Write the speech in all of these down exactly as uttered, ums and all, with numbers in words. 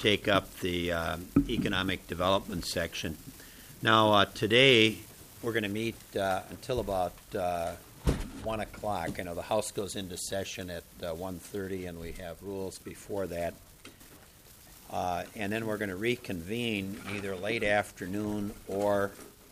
take up the uh, economic development section. Now, uh, today we're going to meet uh, until about uh, one o'clock. I know the House goes into session at uh, one thirty, and we have rules before that. Uh, and then we're going to reconvene either late afternoon or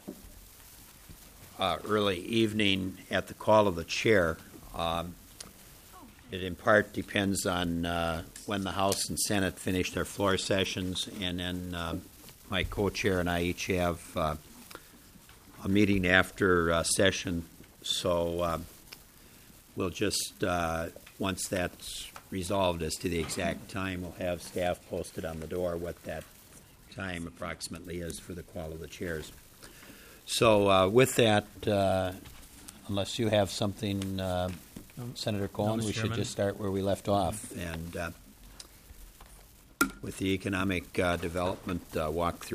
uh, early evening at the call of the chair. Um, it in part depends on uh, when the House and Senate finish their floor sessions, and then uh, my co-chair and I each have uh, a meeting after uh, session. So uh, we'll just, uh, once that's resolved as to the exact time, we'll have staff posted on the door what that time approximately is for the call of the chairs. So uh, with that, uh, unless you have something, uh, Senator Cohen, no, we Chairman. should just start where we left off, and uh, with the economic uh, development uh, walkthrough.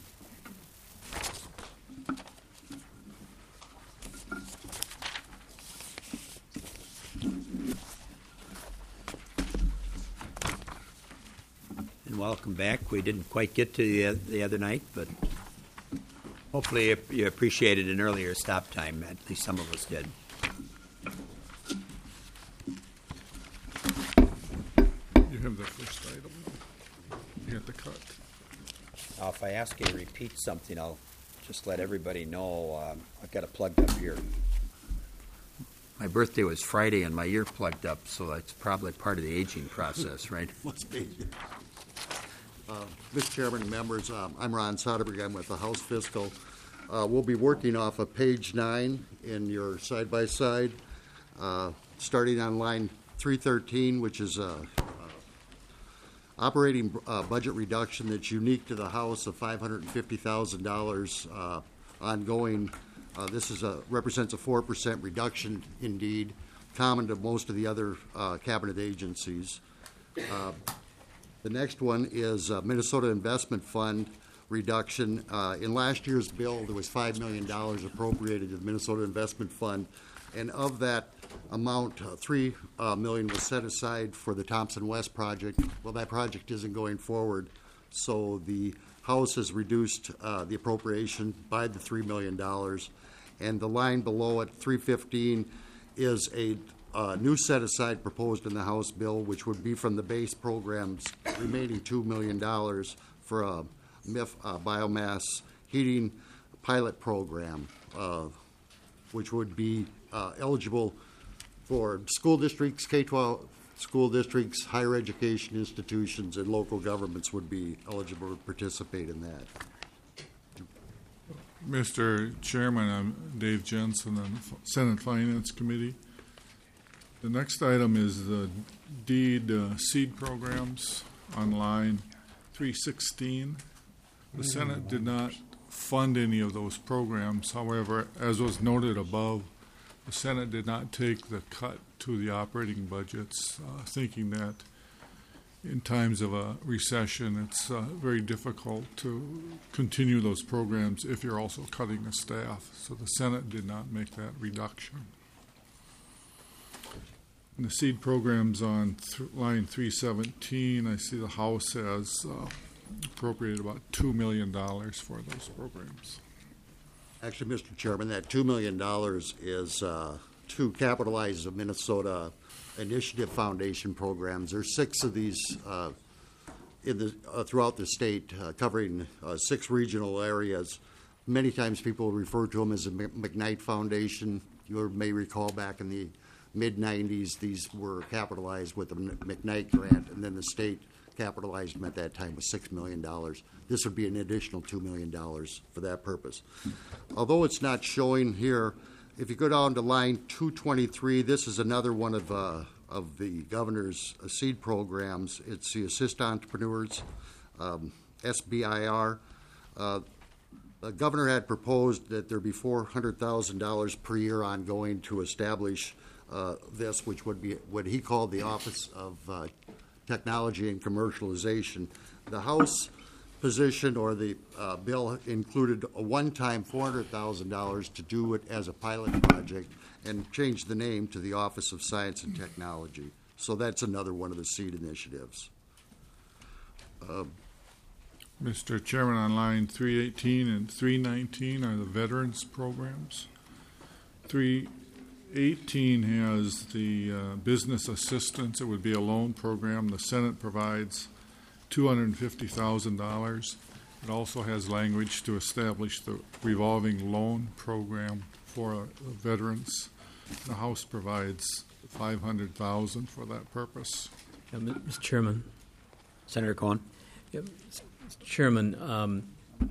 And welcome back. We didn't quite get to the, the other night, but hopefully you appreciated an earlier stop time. At least some of us did. You have the first item. You have the cut. Now, if I ask you to repeat something, I'll just let everybody know. Um, I've got it plugged up here. My birthday was Friday, and my ear plugged up, so that's probably part of the aging process, right? Must be. Uh, Mister Chairman, members, um, I'm Ron Soderberg. I'm with the House Fiscal. Uh, we'll be working off of page nine in your side-by-side, uh, starting on line three thirteen, which is a operating uh, budget reduction that's unique to the House of five hundred fifty thousand dollars uh, ongoing. Uh, this is a represents a four percent reduction, indeed, common to most of the other uh, cabinet agencies. Uh, the next one is uh, Minnesota Investment Fund reduction. Uh, in last year's bill, there was five million dollars appropriated to the Minnesota Investment Fund, and of that amount, uh, three uh, million was set aside for the Thompson West project. Well, that project isn't going forward, so the House has reduced uh, the appropriation by the three million dollars, and the line below it, three fifteen, is a uh, new set aside proposed in the House bill, which would be from the base program's remaining two million dollars for a M I F uh, biomass heating pilot program, uh, which would be uh, eligible for school districts, K twelve school districts, higher education institutions, and local governments would be eligible to participate in that. Mister Chairman, I'm Dave Jensen on Senate Finance Committee. The next item is the deed uh, seed programs on line three sixteen. The Senate did not fund any of those programs. However, as was noted above, the Senate did not take the cut to the operating budgets, uh, thinking that in times of a recession, it's uh, very difficult to continue those programs if you're also cutting the staff. So the Senate did not make that reduction. And the seed programs on th- line three seventeen, I see the House has uh, appropriated about two million dollars for those programs. Actually, Mister Chairman, that two million dollars is uh, to capitalize the Minnesota Initiative Foundation programs. There's six of these uh, in the, uh, throughout the state, uh, covering uh, six regional areas. Many times people refer to them as the McKnight Foundation. You may recall back in the mid nineties, these were capitalized with the McKnight grant, and then the state capitalized them at that time with six million dollars. This would be an additional two million dollars for that purpose. Although it's not showing here, if you go down to line two twenty-three, this is another one of uh, of the governor's uh, seed programs. It's the Assist Entrepreneurs, um, S B I R. Uh, the governor had proposed that there be four hundred thousand dollars per year ongoing to establish uh, this, which would be what he called the Office of uh, Technology and Commercialization. The House position or the uh, bill included a one-time four hundred thousand dollars to do it as a pilot project and change the name to the Office of Science and Technology. So that's another one of the seed initiatives. Mister Chairman, on line three eighteen and three nineteen are the veterans programs. three eighteen has the uh, business assistance. It would be a loan program. The Senate provides two hundred fifty thousand dollars. It also has language to establish the revolving loan program for uh, veterans. The House provides five hundred thousand dollars for that purpose. Yeah, Mister Chairman. Senator Cohen? Yeah, Mister Chairman, um,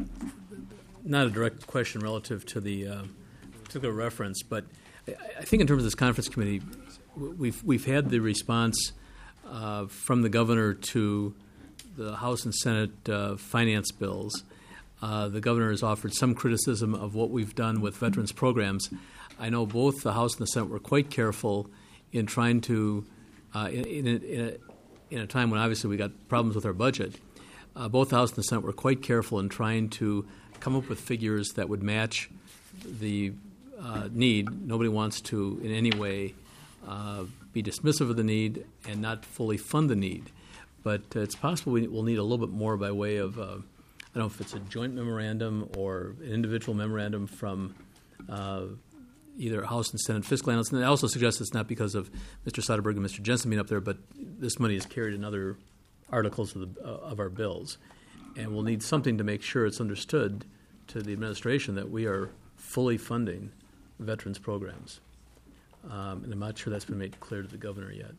not a direct question relative to the uh, particular reference, but I, I think in terms of this conference committee, we've we've had the response uh, from the governor to the House and Senate uh, finance bills. Uh, the governor has offered some criticism of what we've done with veterans programs. I know both the House and the Senate were quite careful in trying to, uh, in, in, a, in, a, in a time when obviously we got problems with our budget, uh, both the House and the Senate were quite careful in trying to come up with figures that would match the uh, need. Nobody wants to in any way uh, be dismissive of the need and not fully fund the need. But uh, it's possible we will need a little bit more by way of, uh, I don't know if it's a joint memorandum or an individual memorandum from uh, either House and Senate fiscal analysts. And I also suggest it's not because of Mister Soderberg and Mister Jensen being up there, but this money is carried in other articles of, the, uh, of our bills. And we'll need something to make sure it's understood to the administration that we are fully funding veterans programs. Um, and I'm not sure that's been made clear to the governor yet.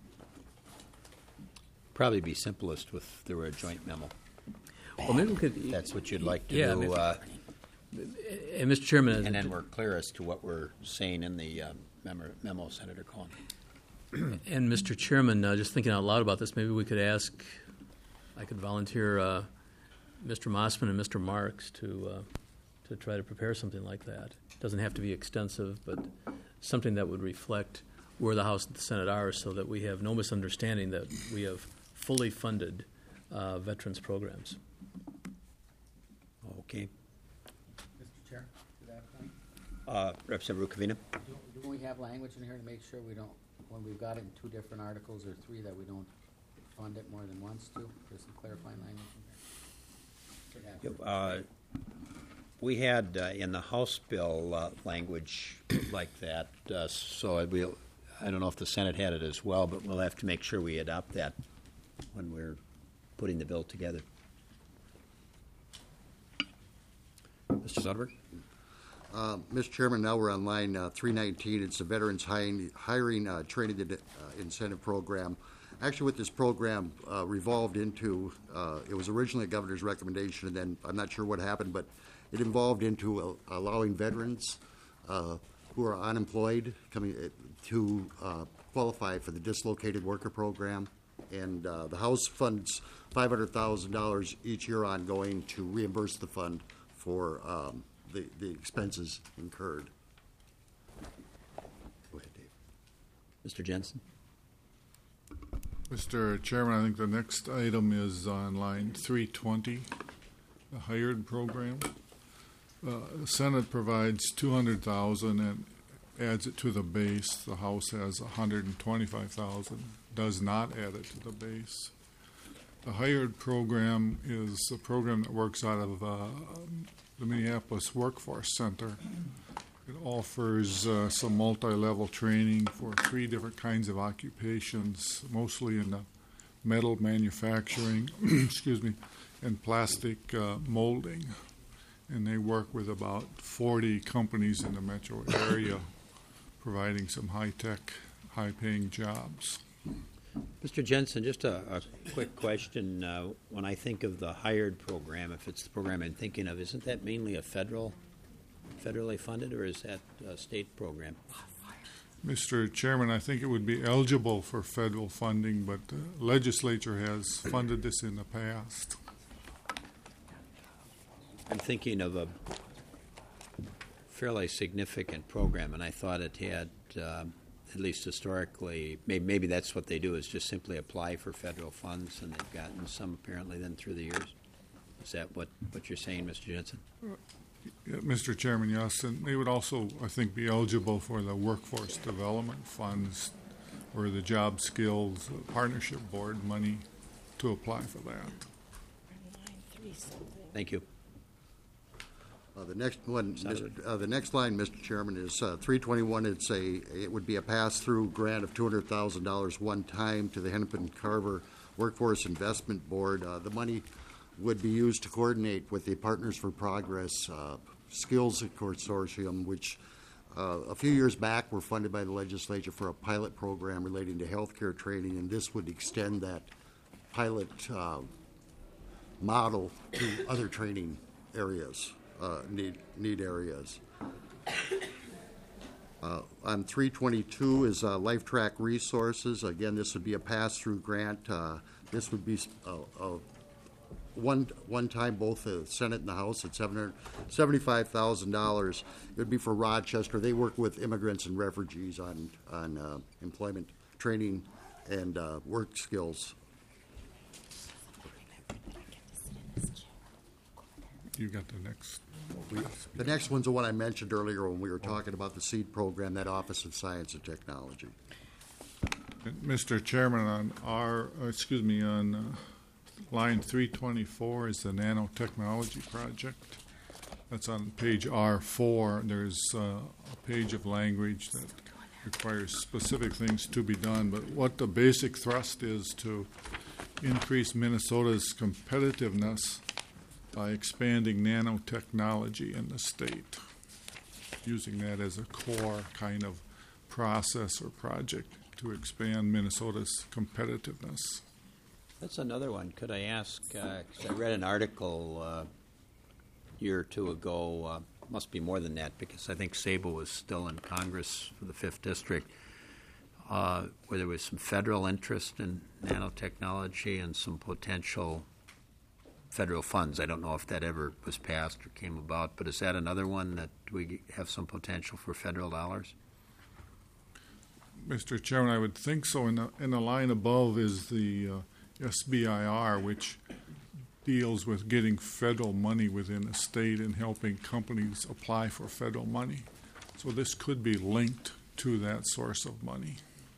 Probably be simplest if there were a joint memo. Well, maybe we could. That's what you'd like to Yeah, do. maybe- Uh, And Mister Chairman, and then we're clear as to what we're saying in the uh, memo, memo, Senator Cohen. and Mister Chairman, uh, just thinking out loud about this, maybe we could ask. I could volunteer uh, Mister Mossman and Mister Marks to uh, to try to prepare something like that. It doesn't have to be extensive, but something that would reflect where the House and the Senate are, so that we have no misunderstanding that we have fully funded uh, veterans programs. Okay. Mister Chair, to that point, Uh, Representative Rukavina? do do we have language in here to make sure we don't, when we've got it in two different articles or three, that we don't fund it more than once too? There's some clarifying language in here. Should have. Uh, We had uh, in the House bill uh, language like that, uh, so I will, I don't know if the Senate had it as well, but we'll have to make sure we adopt that when we're putting the bill together. Mister Soderberg? Uh, Mister Chairman, now we're on line uh, three nineteen. It's the Veterans Hiring, hiring uh, Training uh, Incentive Program. Actually, what this program uh, revolved into, uh, it was originally a governor's recommendation, and then I'm not sure what happened, but it involved into uh, allowing veterans uh, who are unemployed coming uh, to uh, qualify for the dislocated worker program. And uh, the House funds five hundred thousand dollars each year ongoing to reimburse the fund for um, the, the expenses incurred. Go ahead, Dave. Mister Jensen? Mister Chairman, I think the next item is on line three twenty, the hired program. Uh, the Senate provides two hundred thousand dollars and adds it to the base. The House has one hundred twenty-five thousand dollars, does not add it to the base. The hired program is a program that works out of uh, the Minneapolis Workforce Center. It offers uh, some multi-level training for three different kinds of occupations, mostly in the metal manufacturing, excuse me, and plastic uh, molding. And they work with about forty companies in the metro area, providing some high-tech, high-paying jobs. Mister Jensen, just a, a quick question. Uh, when I think of the hired program, if it's the program I'm thinking of, isn't that mainly a federal, federally funded, or is that a state program? Mister Chairman, I think it would be eligible for federal funding, but the legislature has funded this in the past. I'm thinking of a fairly significant program, and I thought it had, um, at least historically, maybe, maybe that's what they do, is just simply apply for federal funds, and they've gotten some apparently then through the years. Is that what, what you're saying, Mister Jensen? Yeah, Mister Chairman, yes, and they would also, I think, be eligible for the workforce development funds or the job skills partnership board money to apply for that. Thank you. Uh, The next one, Sorry. Mister uh, the next line, Mister Chairman, is uh, three twenty-one. It's a, it would be a pass-through grant of two hundred thousand dollars one time to the Hennepin Carver Workforce Investment Board. Uh, The money would be used to coordinate with the Partners for Progress uh, Skills Consortium, which uh, a few years back were funded by the legislature for a pilot program relating to healthcare training, and this would extend that pilot uh, model to other training areas, uh, need, need areas. Uh, On three twenty-two is uh, Life Track Resources. Again, this would be a pass-through grant. Uh, This would be uh, uh, one, one time, both the Senate and the House, at seven hundred seventy-five thousand dollars. It would be for Rochester. They work with immigrants and refugees on, on uh, employment training and uh, work skills. You got the next. The next one's the one I mentioned earlier when we were talking about the SEED program, that Office of Science and Technology. Mister Chairman, on our, uh, excuse me, on uh, line three twenty-four is the nanotechnology project. That's on page R four. There's uh, a page of language that requires specific things to be done, but what the basic thrust is to increase Minnesota's competitiveness by expanding nanotechnology in the state, using that as a core kind of process or project to expand Minnesota's competitiveness. That's another one. Could I ask, uh 'cause I read an article uh, a year or two ago, uh, must be more than that, because I think Sable was still in Congress for the fifth District, uh, where there was some federal interest in nanotechnology and some potential federal funds. I don't know if that ever was passed or came about, but is that another one that we have some potential for federal dollars? Mister Chairman, I would think so. In the, in the line above is the uh, S B I R, which deals with getting federal money within the state and helping companies apply for federal money. So this could be linked to that source of money.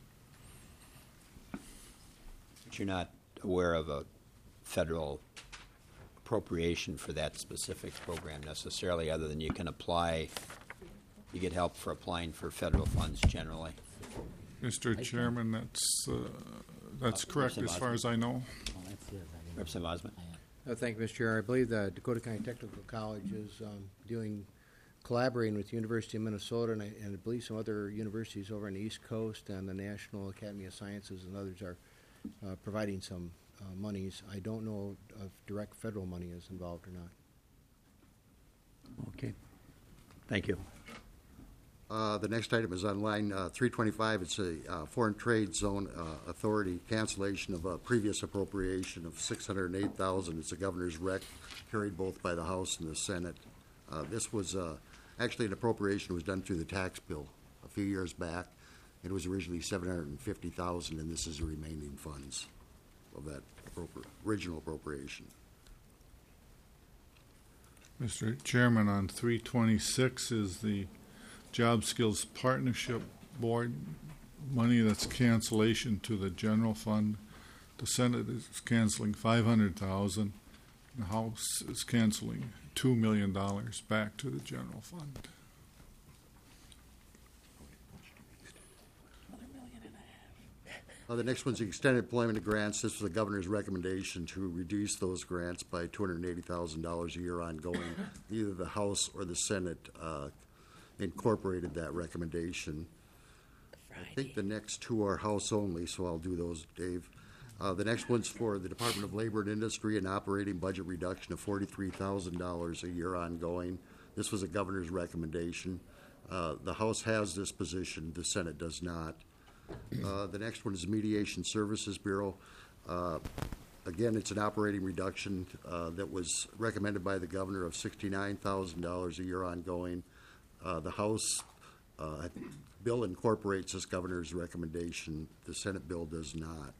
But you're not aware of a federal appropriation for that specific program necessarily, other than you can apply, you get help for applying for federal funds generally. Mister Chairman, that's uh, that's correct as far as I know. Representative Osmond? Uh, Thank you, Mister Chair. I believe the Dakota County Technical College is um, doing, collaborating with the University of Minnesota, and I, and I believe some other universities over on the East Coast, and the National Academy of Sciences and others are uh, providing some uh, monies. I don't know if direct federal money is involved or not. Okay. Thank you. Uh, The next item is on line uh, three twenty-five. It's a uh, Foreign Trade Zone uh, Authority cancellation of a previous appropriation of six hundred eight thousand dollars. It's a governor's rec, carried both by the House and the Senate. Uh, This was uh, actually an appropriation was done through the tax bill a few years back. It was originally seven hundred fifty thousand dollars, and this is the remaining funds of that appropri- original appropriation. Mister Chairman, on three twenty-six is the Job Skills Partnership Board money that's cancellation to the general fund. The Senate is canceling five hundred thousand dollars. The House is canceling two million dollars back to the general fund. Uh, The next one's the extended employment grants. This was the governor's recommendation to reduce those grants by two hundred eighty thousand dollars a year ongoing. Either the House or the Senate uh, incorporated that recommendation. I think the next two are House only, so I'll do those, Dave. Uh, The next one's for the Department of Labor and Industry, an operating budget reduction of forty-three thousand dollars a year ongoing. This was a governor's recommendation. Uh, The House has this position, the Senate does not. Uh, The next one is the Mediation Services Bureau. Uh, Again, it's an operating reduction uh, that was recommended by the governor of sixty-nine thousand dollars a year ongoing. Uh, The House uh, bill incorporates this governor's recommendation. The Senate bill does not.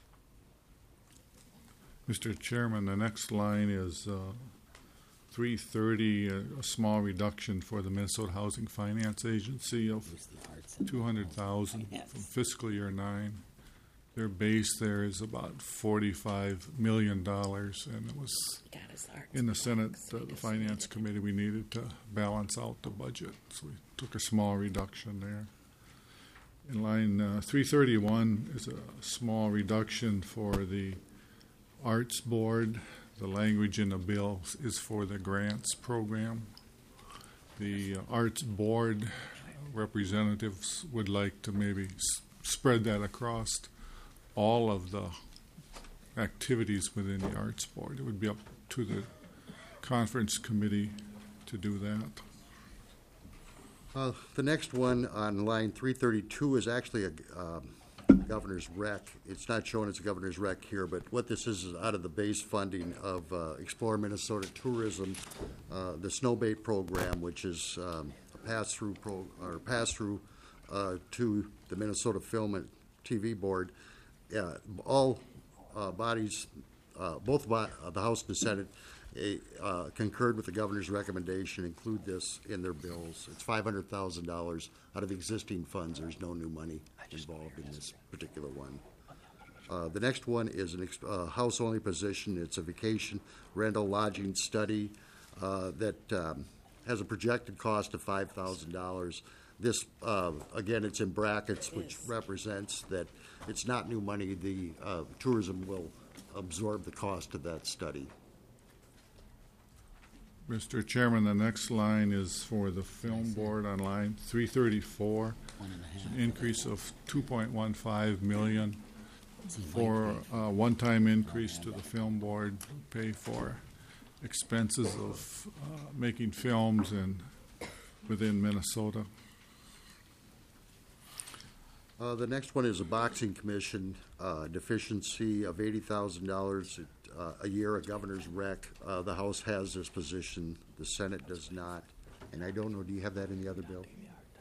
Mister Chairman, the next line is uh, three thirty, a, a small reduction for the Minnesota Housing Finance Agency of two hundred thousand dollars from fiscal year nine. Their base there is about forty-five million dollars, and it was in the Senate, uh, the Finance Committee, we needed to balance out the budget, so we took a small reduction there. In line uh, three thirty-one is a small reduction for the Arts Board. The language in the bill is for the grants program. The uh, Arts Board representatives would like to maybe s- spread that across all of the activities within the Arts Board. It would be up to the conference committee to do that. Uh, The next one on line three thirty-two is actually a um, governor's rec. It's not shown as a governor's rec here, but what this is is out of the base funding of uh, Explore Minnesota Tourism, uh, the Snowbait program, which is um, a pass-through pro or pass-through uh, to the Minnesota Film and T V Board. Uh, all uh, bodies, uh, both bo- uh, the House and the Senate, uh, concurred with the governor's recommendation, include this in their bills. It's five hundred thousand dollars out of existing funds. There's no new money involved in this particular one. Uh, the next one is an ex- uh, House-only position. It's a vacation rental lodging study uh, that um, has a projected cost of five thousand dollars. This, uh, again, it's in brackets, which represents that it's not new money. The uh, tourism will absorb the cost of that study. Mister Chairman, the next line is for the Film Board on line three thirty-four. One and a half. An increase of two point one five million for a one-time increase to the Film Board, pay for expenses of uh, making films in, within Minnesota. Uh, the next one is a boxing commission uh, deficiency of eighty thousand dollars uh, a year, a governor's rec. Uh, the House has this position, the Senate does not. And I don't know, do you have that in the other bill?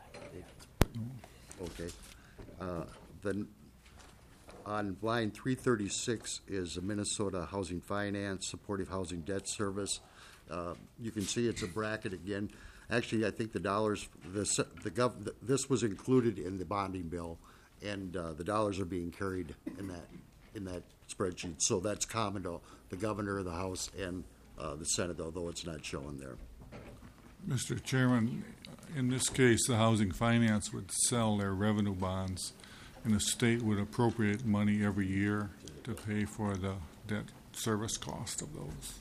Okay. Uh, then on line three thirty-six is a Minnesota Housing Finance Supportive Housing Debt Service. Uh, you can see it's a bracket again. Actually, I think the dollars, the, the gov, this was included in the bonding bill, and uh, the dollars are being carried in that in that spreadsheet. So that's common to the governor, the House, and uh, the Senate, although it's not shown there. Mister Chairman, in this case, the Housing Finance would sell their revenue bonds, and the state would appropriate money every year to pay for the debt service cost of those.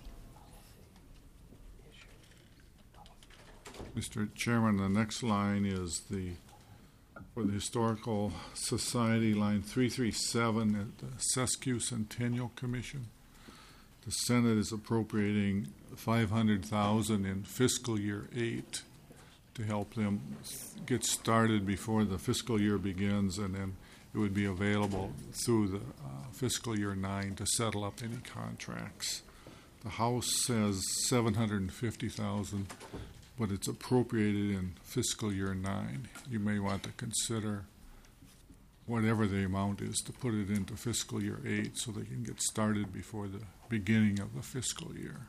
Mister Chairman, the next line is the, for the Historical Society, line three thirty-seven at the Sesquiu Centennial Commission. The Senate is appropriating five hundred thousand dollars in fiscal year eight to help them get started before the fiscal year begins, and then it would be available through the uh, fiscal year nine to settle up any contracts. The House says seven hundred fifty thousand dollars, but it's appropriated in fiscal year nine. You may want to consider whatever the amount is to put it into fiscal year eight so they can get started before the beginning of the fiscal year.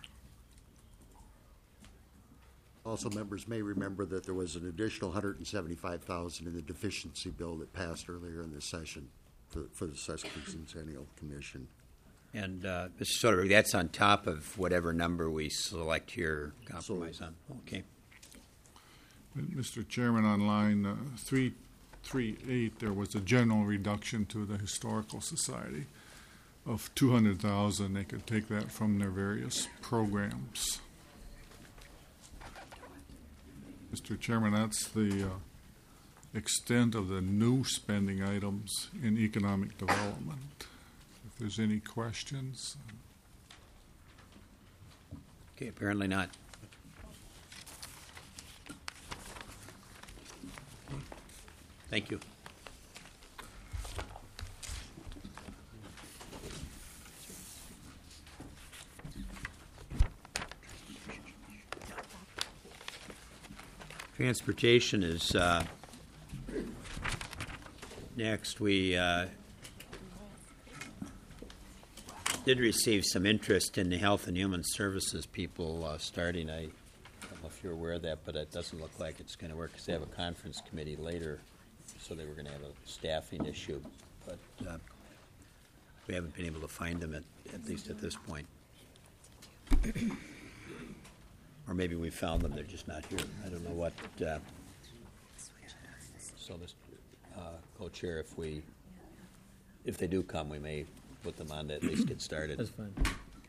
Also, members may remember that there was an additional one hundred seventy-five thousand dollars in the deficiency bill that passed earlier in this session for, for the Sesquicentennial Commission. And, uh, Mister Soderberg, that's on top of whatever number we select here, compromise on. Okay. Mister Chairman, on line uh, three thirty-eight, there was a general reduction to the Historical Society of two hundred thousand dollars. They could take that from their various programs. Mister Chairman, that's the uh, extent of the new spending items in economic development. If there's any questions. Okay, apparently not. Okay. Thank you. Transportation is uh, next. We uh, did receive some interest in the Health and Human Services people uh, starting. I don't know if you're aware of that, but it doesn't look like it's going to work because they have a conference committee later, so they were going to have a staffing issue. But uh, we haven't been able to find them, at, at least at this point. maybe we found them, they're just not here. I don't know what, uh, so this, uh, co-chair, if we, if they do come, we may put them on to at least get started. That's fine.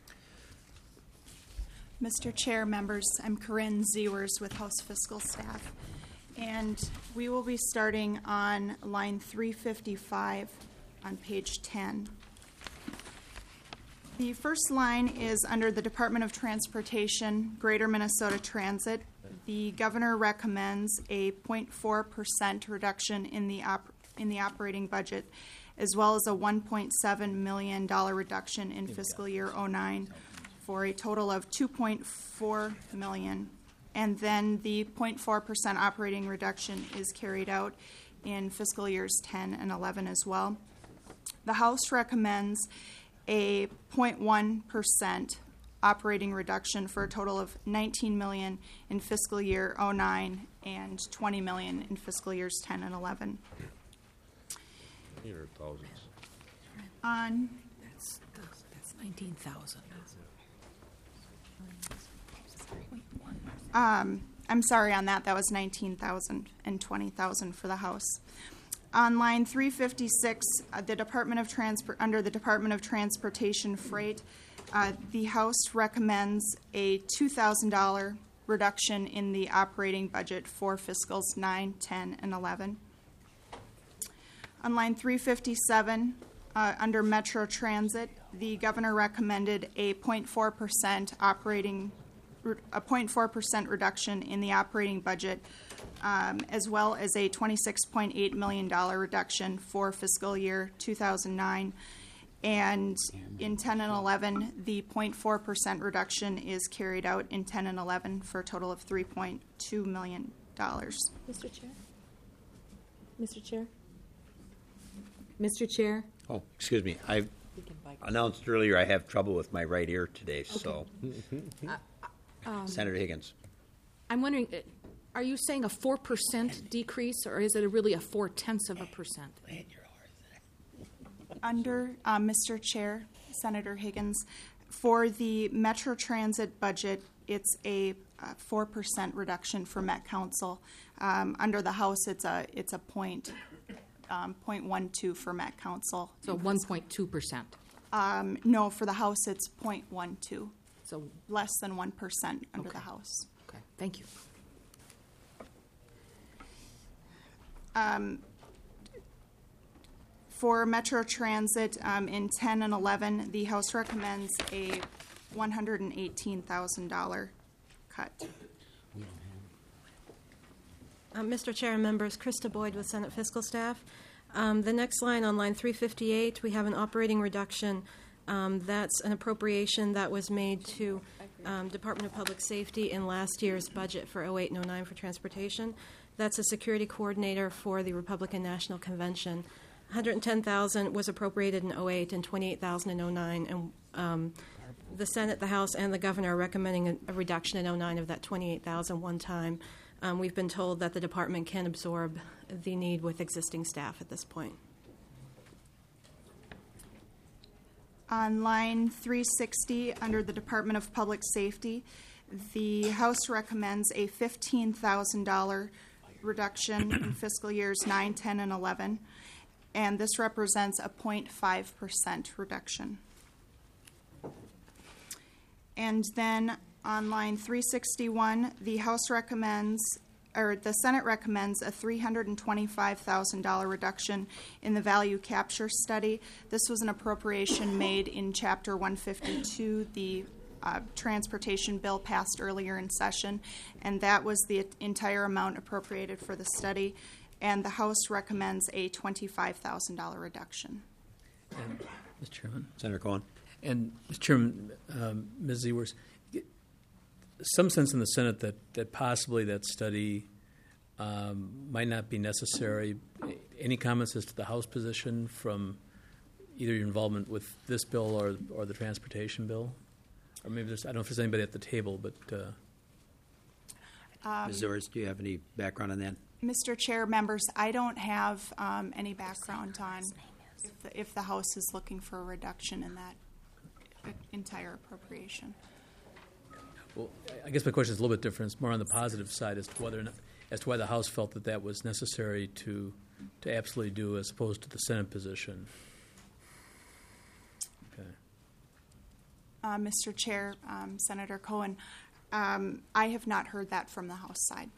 Mister Chair, members, I'm Corinne Zewers with House Fiscal Staff, and we will be starting on line three fifty-five on page ten. The first line is under the Department of Transportation, Greater Minnesota Transit. The governor recommends a zero point four percent reduction in the op- in the operating budget, as well as a one point seven million dollars reduction in fiscal year oh nine, for a total of two point four million dollars. And then the zero point four percent operating reduction is carried out in fiscal years ten and eleven as well. The House recommends a zero point one percent operating reduction for a total of nineteen million dollars in fiscal year oh nine and twenty million dollars in fiscal years ten and eleven. On That's, that's nineteen thousand. Um, I'm sorry on that, that was nineteen thousand and twenty thousand for the House. On line three fifty-six, uh, the Department of Transport, under the Department of Transportation Freight, uh, the House recommends a two thousand dollars reduction in the operating budget for fiscals nine, ten, and eleven. On line three fifty-seven, uh, under Metro Transit, the governor recommended a zero point four percent operating a zero point four percent reduction in the operating budget, um, as well as a twenty-six point eight million dollars reduction for fiscal year two thousand nine. And in ten and eleven, the zero point four percent reduction is carried out in ten and eleven for a total of three point two million dollars. Mister Chair? Mister Chair? Mister Chair? Oh, excuse me, I announced earlier I have trouble with my right ear today, so. Senator Higgins. I'm wondering, uh, are you saying a four percent decrease, or is it a really a four tenths of a percent? Under, uh, Mister Chair, Senator Higgins, for the Metro Transit budget, it's a uh, four percent reduction for Met Council. Um, under the House, it's a it's a point um, point one two for Met Council. So one point two percent. Um, no, for the House, it's point one two, So, less than one percent under Okay. the House. okay, thank you. Um, For Metro Transit, um, in ten and eleven, the House recommends a one hundred eighteen thousand dollars cut. Uh, Mister Chair and members, Krista Boyd with Senate Fiscal Staff. Um, the next line on line three fifty-eight, we have an operating reduction. Um, that's an appropriation that was made to um, Department of Public Safety in last year's budget for oh eight and oh nine for transportation. That's a security coordinator for the Republican National Convention. one hundred ten thousand dollars was appropriated in oh eight and twenty-eight thousand dollars in oh nine, and um, the Senate, the House, and the Governor are recommending a, a reduction in oh nine of that twenty-eight thousand dollars one time. Um, we've been told that the department can absorb the need with existing staff at this point. On line three sixty, under the Department of Public Safety, the House recommends a fifteen thousand dollars reduction in fiscal years nine, ten, and eleven, and this represents a zero point five percent reduction. And then on line three sixty-one, the House recommends, or the Senate recommends a three hundred twenty-five thousand dollars reduction in the value capture study. This was an appropriation made in Chapter one fifty-two, the uh, transportation bill passed earlier in session, and that was the entire amount appropriated for the study, and the House recommends a twenty-five thousand dollars reduction. And, Mister Chairman. Senator Cohen. And, Mister Chairman, um, Miz Zewers, some sense in the Senate that, that possibly that study um, might not be necessary. Any comments as to the House position from either your involvement with this bill or or the transportation bill? Or maybe there's, I don't know if there's anybody at the table, but... Uh, Um, Miz Zewers, do you have any background on that? Mister Chair, members, I don't have um, any background on if the, if the House is looking for a reduction in that entire appropriation. Well, I guess my question is a little bit different. It's more on the positive side as to whether or not, as to why the House felt that that was necessary to to absolutely do as opposed to the Senate position. Okay. Uh, Mister Chair, um, Senator Cohen, um, I have not heard that from the House side.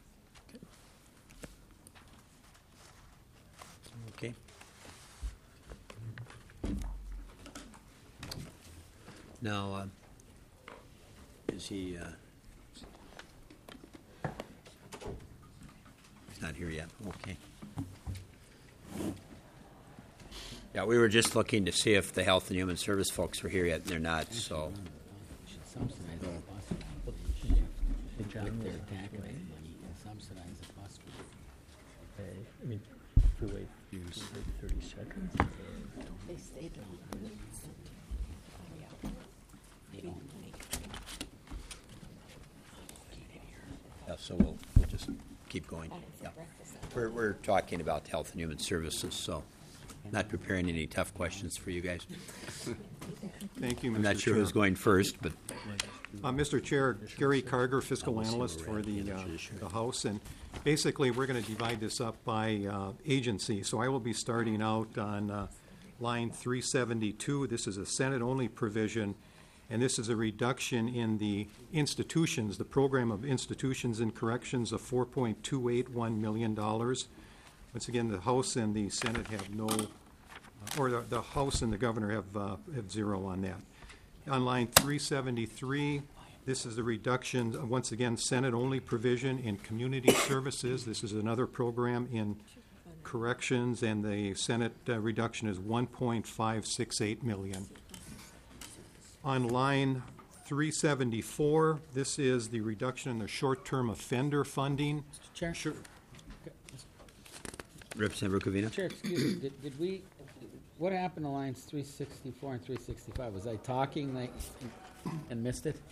Okay. Now, uh, is he, uh, he's not here yet. Okay. Yeah, we were just looking to see if the Health and Human Service folks were here yet, and they're not, so. Should subsidize the bus. Hey, John, With their we'll- tax money and subsidize the bus. okay. I mean, if we wait, if we wait thirty seconds. They stayed long. They don't make. Yeah, so we'll, we'll just keep going. Yeah. We're, we're talking about Health and Human Services, so not preparing any tough questions for you guys. Thank you, Mister I'm not sure Chair. who's going first, but Uh, Mister Chair, Gary Carger, fiscal analyst for the, uh, the House, and basically, we're going to divide this up by uh, agency. So I will be starting out on uh, line three seventy-two. This is a Senate-only provision, and this is a reduction in the institutions, the program of institutions and corrections of four point two eight one million dollars. Once again, the House and the Senate have no, or the, the House and the governor have, uh, have zero on that. On line three seventy-three, this is the reduction, uh, once again, Senate-only provision in community services. This is another program in corrections, and the Senate uh, reduction is one point five six eight million. On line three seventy-four, this is the reduction in the short-term offender funding. Chair? Sure. Representative Rukavina? Chair, excuse me, did, did we, what happened to lines three sixty-four and three sixty-five? Was I talking like, and missed it?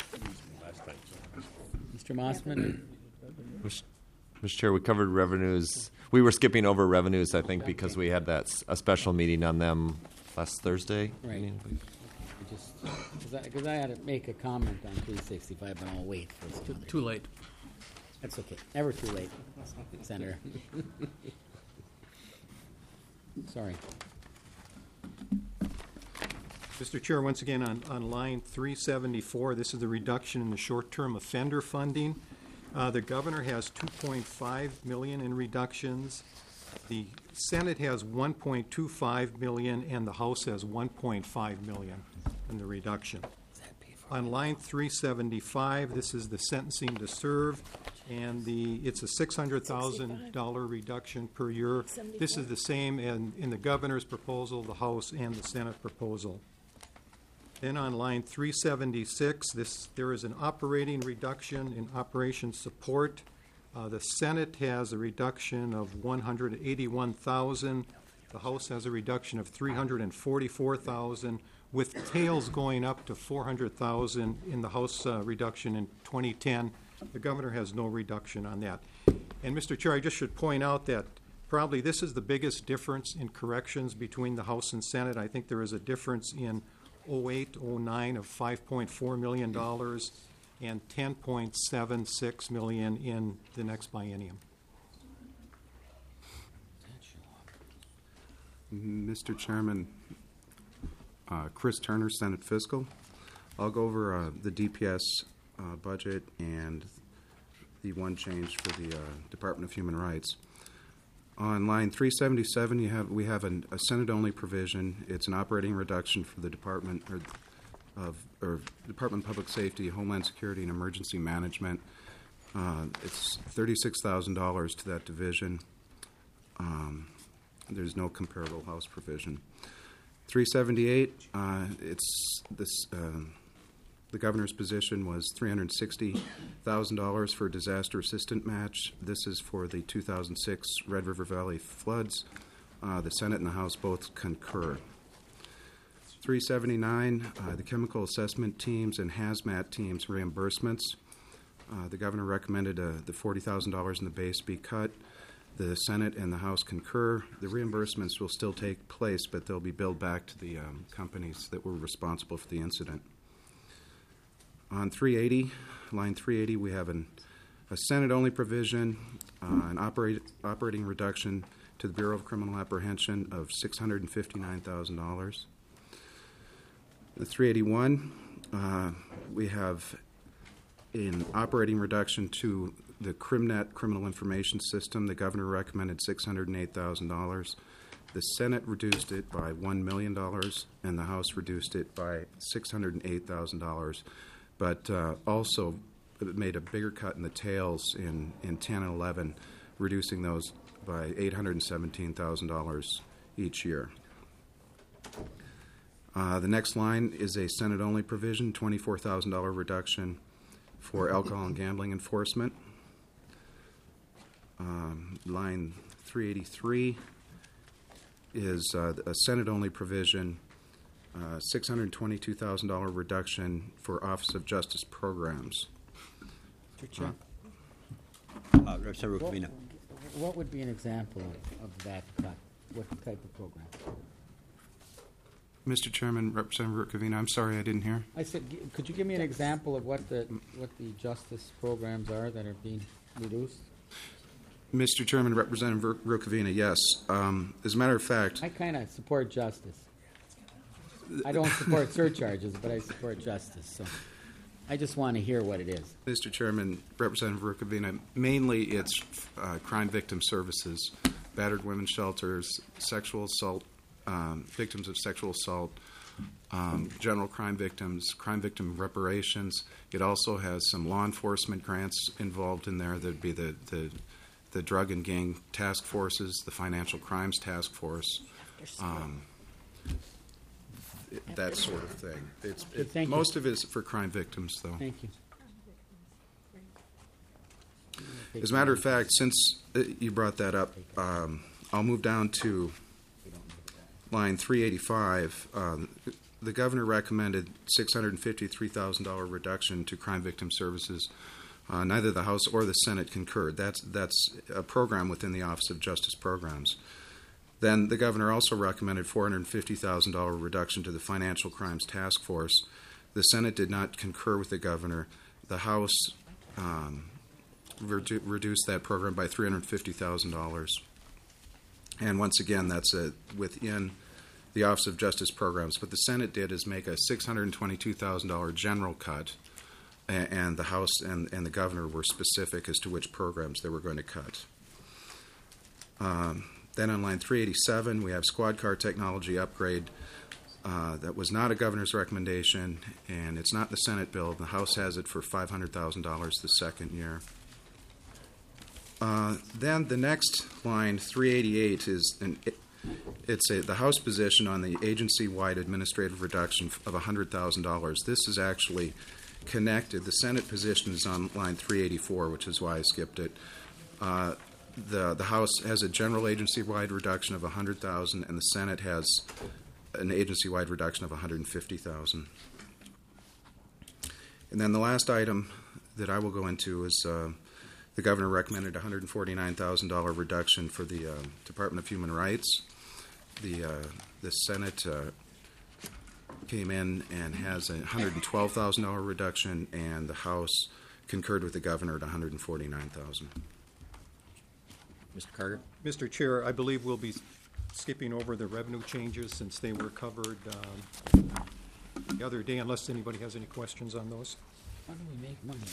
Mister Mossman? Mister Chair, we covered revenues. We were skipping over revenues, I think, because we had that s- a special meeting on them last Thursday. Right. meeting. I just, because I, 'cause I had to make a comment on three sixty-five, but I'll wait for some Too, other- too late. That's okay. Never too late, Senator. Sorry. Mister Chair, once again, on, on line three seventy-four, this is the reduction in the short-term offender funding. Uh, the governor has two point five million in reductions. The Senate has one point two five million, and the House has one point five million in the reduction. On line three seventy-five, this is the sentencing to serve, and the, it's a six hundred thousand dollars reduction per year. This is the same in, in the governor's proposal, the House, and the Senate proposal. Then on line three seventy-six, this, there is an operating reduction in operation support. Uh, the Senate has a reduction of one hundred eighty-one thousand. The House has a reduction of three hundred forty-four thousand, with tails going up to four hundred thousand in the House uh, reduction in twenty ten. The governor has no reduction on that. And Mister Chair, I just should point out that probably this is the biggest difference in corrections between the House and Senate. I think there is a difference in oh eight oh nine of five point four million dollars and ten point seven six million dollars in the next biennium. Mister Chairman, uh, Chris Turner, Senate Fiscal. I'll go over uh, the D P S uh, budget and the one change for the uh, Department of Human Rights. On line three seventy-seven, you have we have an, a Senate-only provision. It's an operating reduction for the Department or, of or Department of Public Safety, Homeland Security, and Emergency Management. Uh, it's thirty-six thousand dollars to that division. Um, there's no comparable House provision. three seventy-eight, uh, it's this. Uh, the governor's position was three hundred sixty thousand dollars for a disaster assistant match. This is for the two thousand six Red River Valley floods. Uh, the Senate and the House both concur. three seventy-nine, uh, the chemical assessment teams and hazmat teams reimbursements. Uh, the governor recommended uh, the forty thousand dollars in the base be cut. The Senate and the House concur. The reimbursements will still take place, but they'll be billed back to the um, companies that were responsible for the incident. On three eighty, line three eighty, we have an, a Senate-only provision, uh, an operate, operating reduction to the Bureau of Criminal Apprehension of six hundred fifty-nine thousand dollars. The three eighty-one, uh, we have an operating reduction to the CrimNet Criminal Information System. The governor recommended six hundred eight thousand dollars. The Senate reduced it by one million dollars, and the House reduced it by six hundred eight thousand dollars, but uh, also made a bigger cut in the tails in, in ten and eleven, reducing those by eight hundred seventeen thousand dollars each year. Uh, the next line is a Senate-only provision, twenty-four thousand dollars reduction for alcohol and gambling enforcement. Um, line three eighty-three is uh, a Senate-only provision, uh, six hundred twenty-two thousand dollars reduction for Office of Justice programs. Mister Chair, Uh, Representative what, Rukavina. what would be an example of, of that cut? What type of program? Mister Chairman, Representative Rukavina, I'm sorry I didn't hear. I said, gi- could you give me an example of what the what the justice programs are that are being reduced? Mister Chairman, Representative Ru- Rukavina, yes. Um, as a matter of fact, I kind of support justice. I don't support surcharges, but I support justice. So I just want to hear what it is. Mister Chairman, Representative Rukavina, mainly it's uh, crime victim services, battered women's shelters, sexual assault, um, victims of sexual assault, um, general crime victims, crime victim reparations. It also has some law enforcement grants involved in there. There'd be the, the, the drug and gang task forces, the financial crimes task force, um, that sort of thing. It's, Okay, it, thank you. most of it is for crime victims, though. Thank you. As a matter of fact, since uh, you brought that up, um, I'll move down to line three eighty-five. Um, the governor recommended six hundred fifty-three thousand dollars reduction to crime victim services. Uh, neither the House or the Senate concurred. That's, that's a program within the Office of Justice Programs. Then the governor also recommended four hundred fifty thousand dollars reduction to the Financial Crimes Task Force. The Senate did not concur with the governor. The House um, redu- reduced that program by three hundred fifty thousand dollars. And once again, that's a, within the Office of Justice Programs. What the Senate did is make a six hundred twenty-two thousand dollars general cut, and, and the House and, and the governor were specific as to which programs they were going to cut. Um, Then on line three eighty-seven, we have squad car technology upgrade. Uh, that was not a governor's recommendation, and it's not in the Senate bill. The House has it for five hundred thousand dollars the second year. Uh, then the next line, three eighty-eight, is an, it, it's a, the House position on the agency-wide administrative reduction of one hundred thousand dollars. This is actually connected. The Senate position is on line three eighty-four, which is why I skipped it. Uh, The, the House has a general agency-wide reduction of one hundred thousand dollars, and the Senate has an agency-wide reduction of one hundred fifty thousand dollars. And then the last item that I will go into is uh, the governor recommended a one hundred forty-nine thousand dollars reduction for the uh, Department of Human Rights. The, uh, the Senate uh, came in and has a one hundred twelve thousand dollars reduction, and the House concurred with the governor at one hundred forty-nine thousand dollars. Mister Carter? Mister Chair, I believe we'll be skipping over the revenue changes since they were covered um, the other day, unless anybody has any questions on those. How do we make money?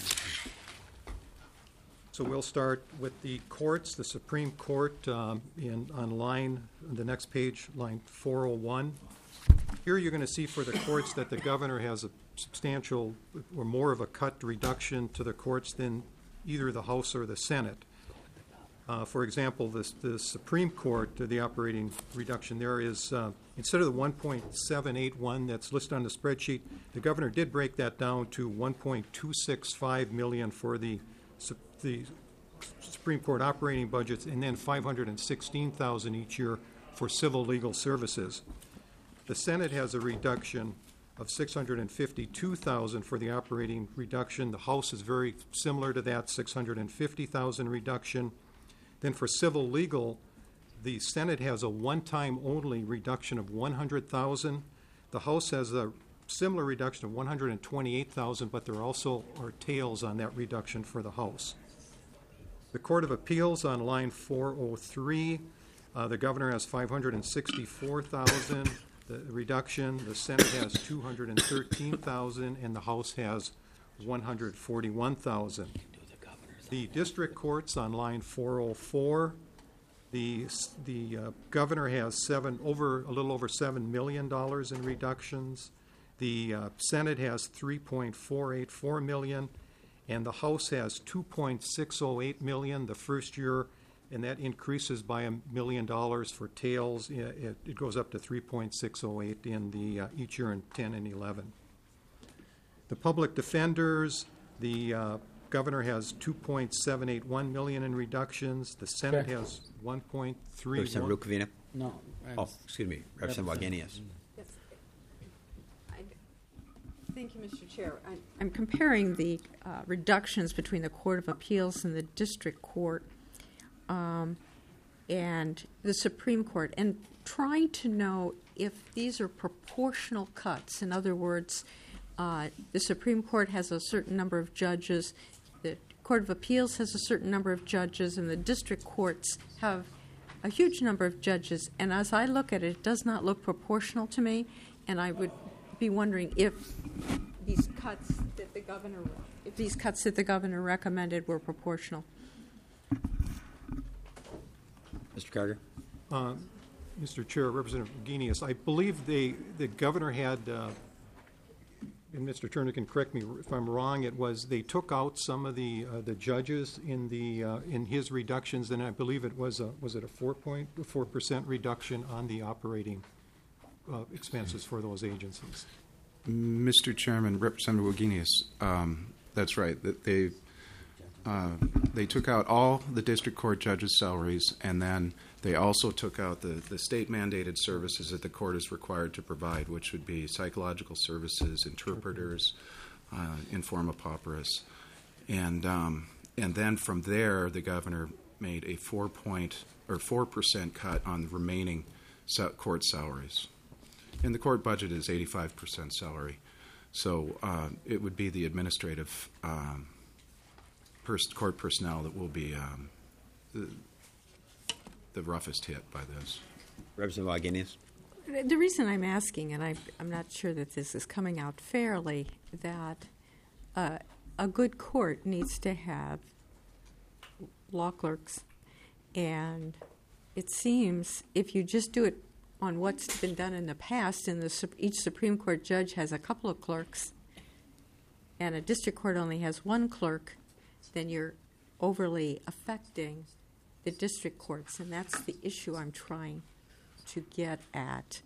So we'll start with the courts, the Supreme Court, um, in, on line, the next page, line four oh one. Here you're going to see for the courts that the governor has a substantial or more of a cut reduction to the courts than either the House or the Senate. Uh, for example, this, the Supreme Court, uh, the operating reduction there is, uh, instead of the one point seven eight one that's listed on the spreadsheet, the governor did break that down to one point two six five million dollars for the, the Supreme Court operating budgets, and then five hundred sixteen thousand dollars each year for civil legal services. The Senate has a reduction of six hundred fifty-two thousand dollars for the operating reduction. The House is very similar to that, six hundred fifty thousand dollars reduction. Then for civil legal, the Senate has a one-time only reduction of one hundred thousand dollars. The House has a similar reduction of one hundred twenty-eight thousand dollars, but there also are tails on that reduction for the House. The Court of Appeals on line four oh three, uh, the governor has five hundred sixty-four thousand dollars. The reduction, the Senate has two hundred thirteen thousand dollars, and the House has one hundred forty-one thousand dollars. The district courts on line four oh four, the the uh, governor has seven over a little over seven million dollars in reductions. The uh, Senate has three point four eight four million, and the House has two point six oh eight million the first year, and that increases by a million dollars for tails. It, it goes up to three point six oh eight in the uh, each year in ten and eleven. The public defenders, the uh, governor has two point seven eight one million in reductions. The Senate Okay. has one point three. Representative Rukavina? No. Oh, excuse me, Representative Wagenius. Yes. I- Thank you, Mister Chair. I- I'm comparing the uh, reductions between the Court of Appeals and the District Court um, and the Supreme Court, and trying to know if these are proportional cuts. In other words, uh, the Supreme Court has a certain number of judges, the Court of Appeals has a certain number of judges, and the district courts have a huge number of judges. And as I look at it, it does not look proportional to me, and I would be wondering if these cuts that the governor, if these cuts that the governor recommended were proportional. Mister Carter? Uh, Mister Chair, Representative Genius, I believe they, the governor had, uh, and Mister Turner can correct me if I'm wrong, it was they took out some of the uh, the judges in the uh, in his reductions, and I believe it was a was it a four point four percent reduction on the operating uh, expenses for those agencies. Mister Chairman, Representative Wagenius, um, that's right. That they uh, they took out all the district court judges' salaries, and then they also took out the, the state-mandated services that the court is required to provide, which would be psychological services, interpreters, uh, informa pauperis, and um, and then from there, the governor made a four point or four percent cut on the remaining sa- court salaries. And the court budget is eighty-five percent salary. So uh, it would be the administrative um, pers- court personnel that will be um, the, the roughest hit by this. Representative Wagenius? The the reason I'm asking, and I, I'm not sure that this is coming out fairly, that uh, a good court needs to have law clerks, and it seems if you just do it on what's been done in the past, and the, each Supreme Court judge has a couple of clerks, and a district court only has one clerk, then you're overly affecting the district courts, and that's the issue I'm trying to get at.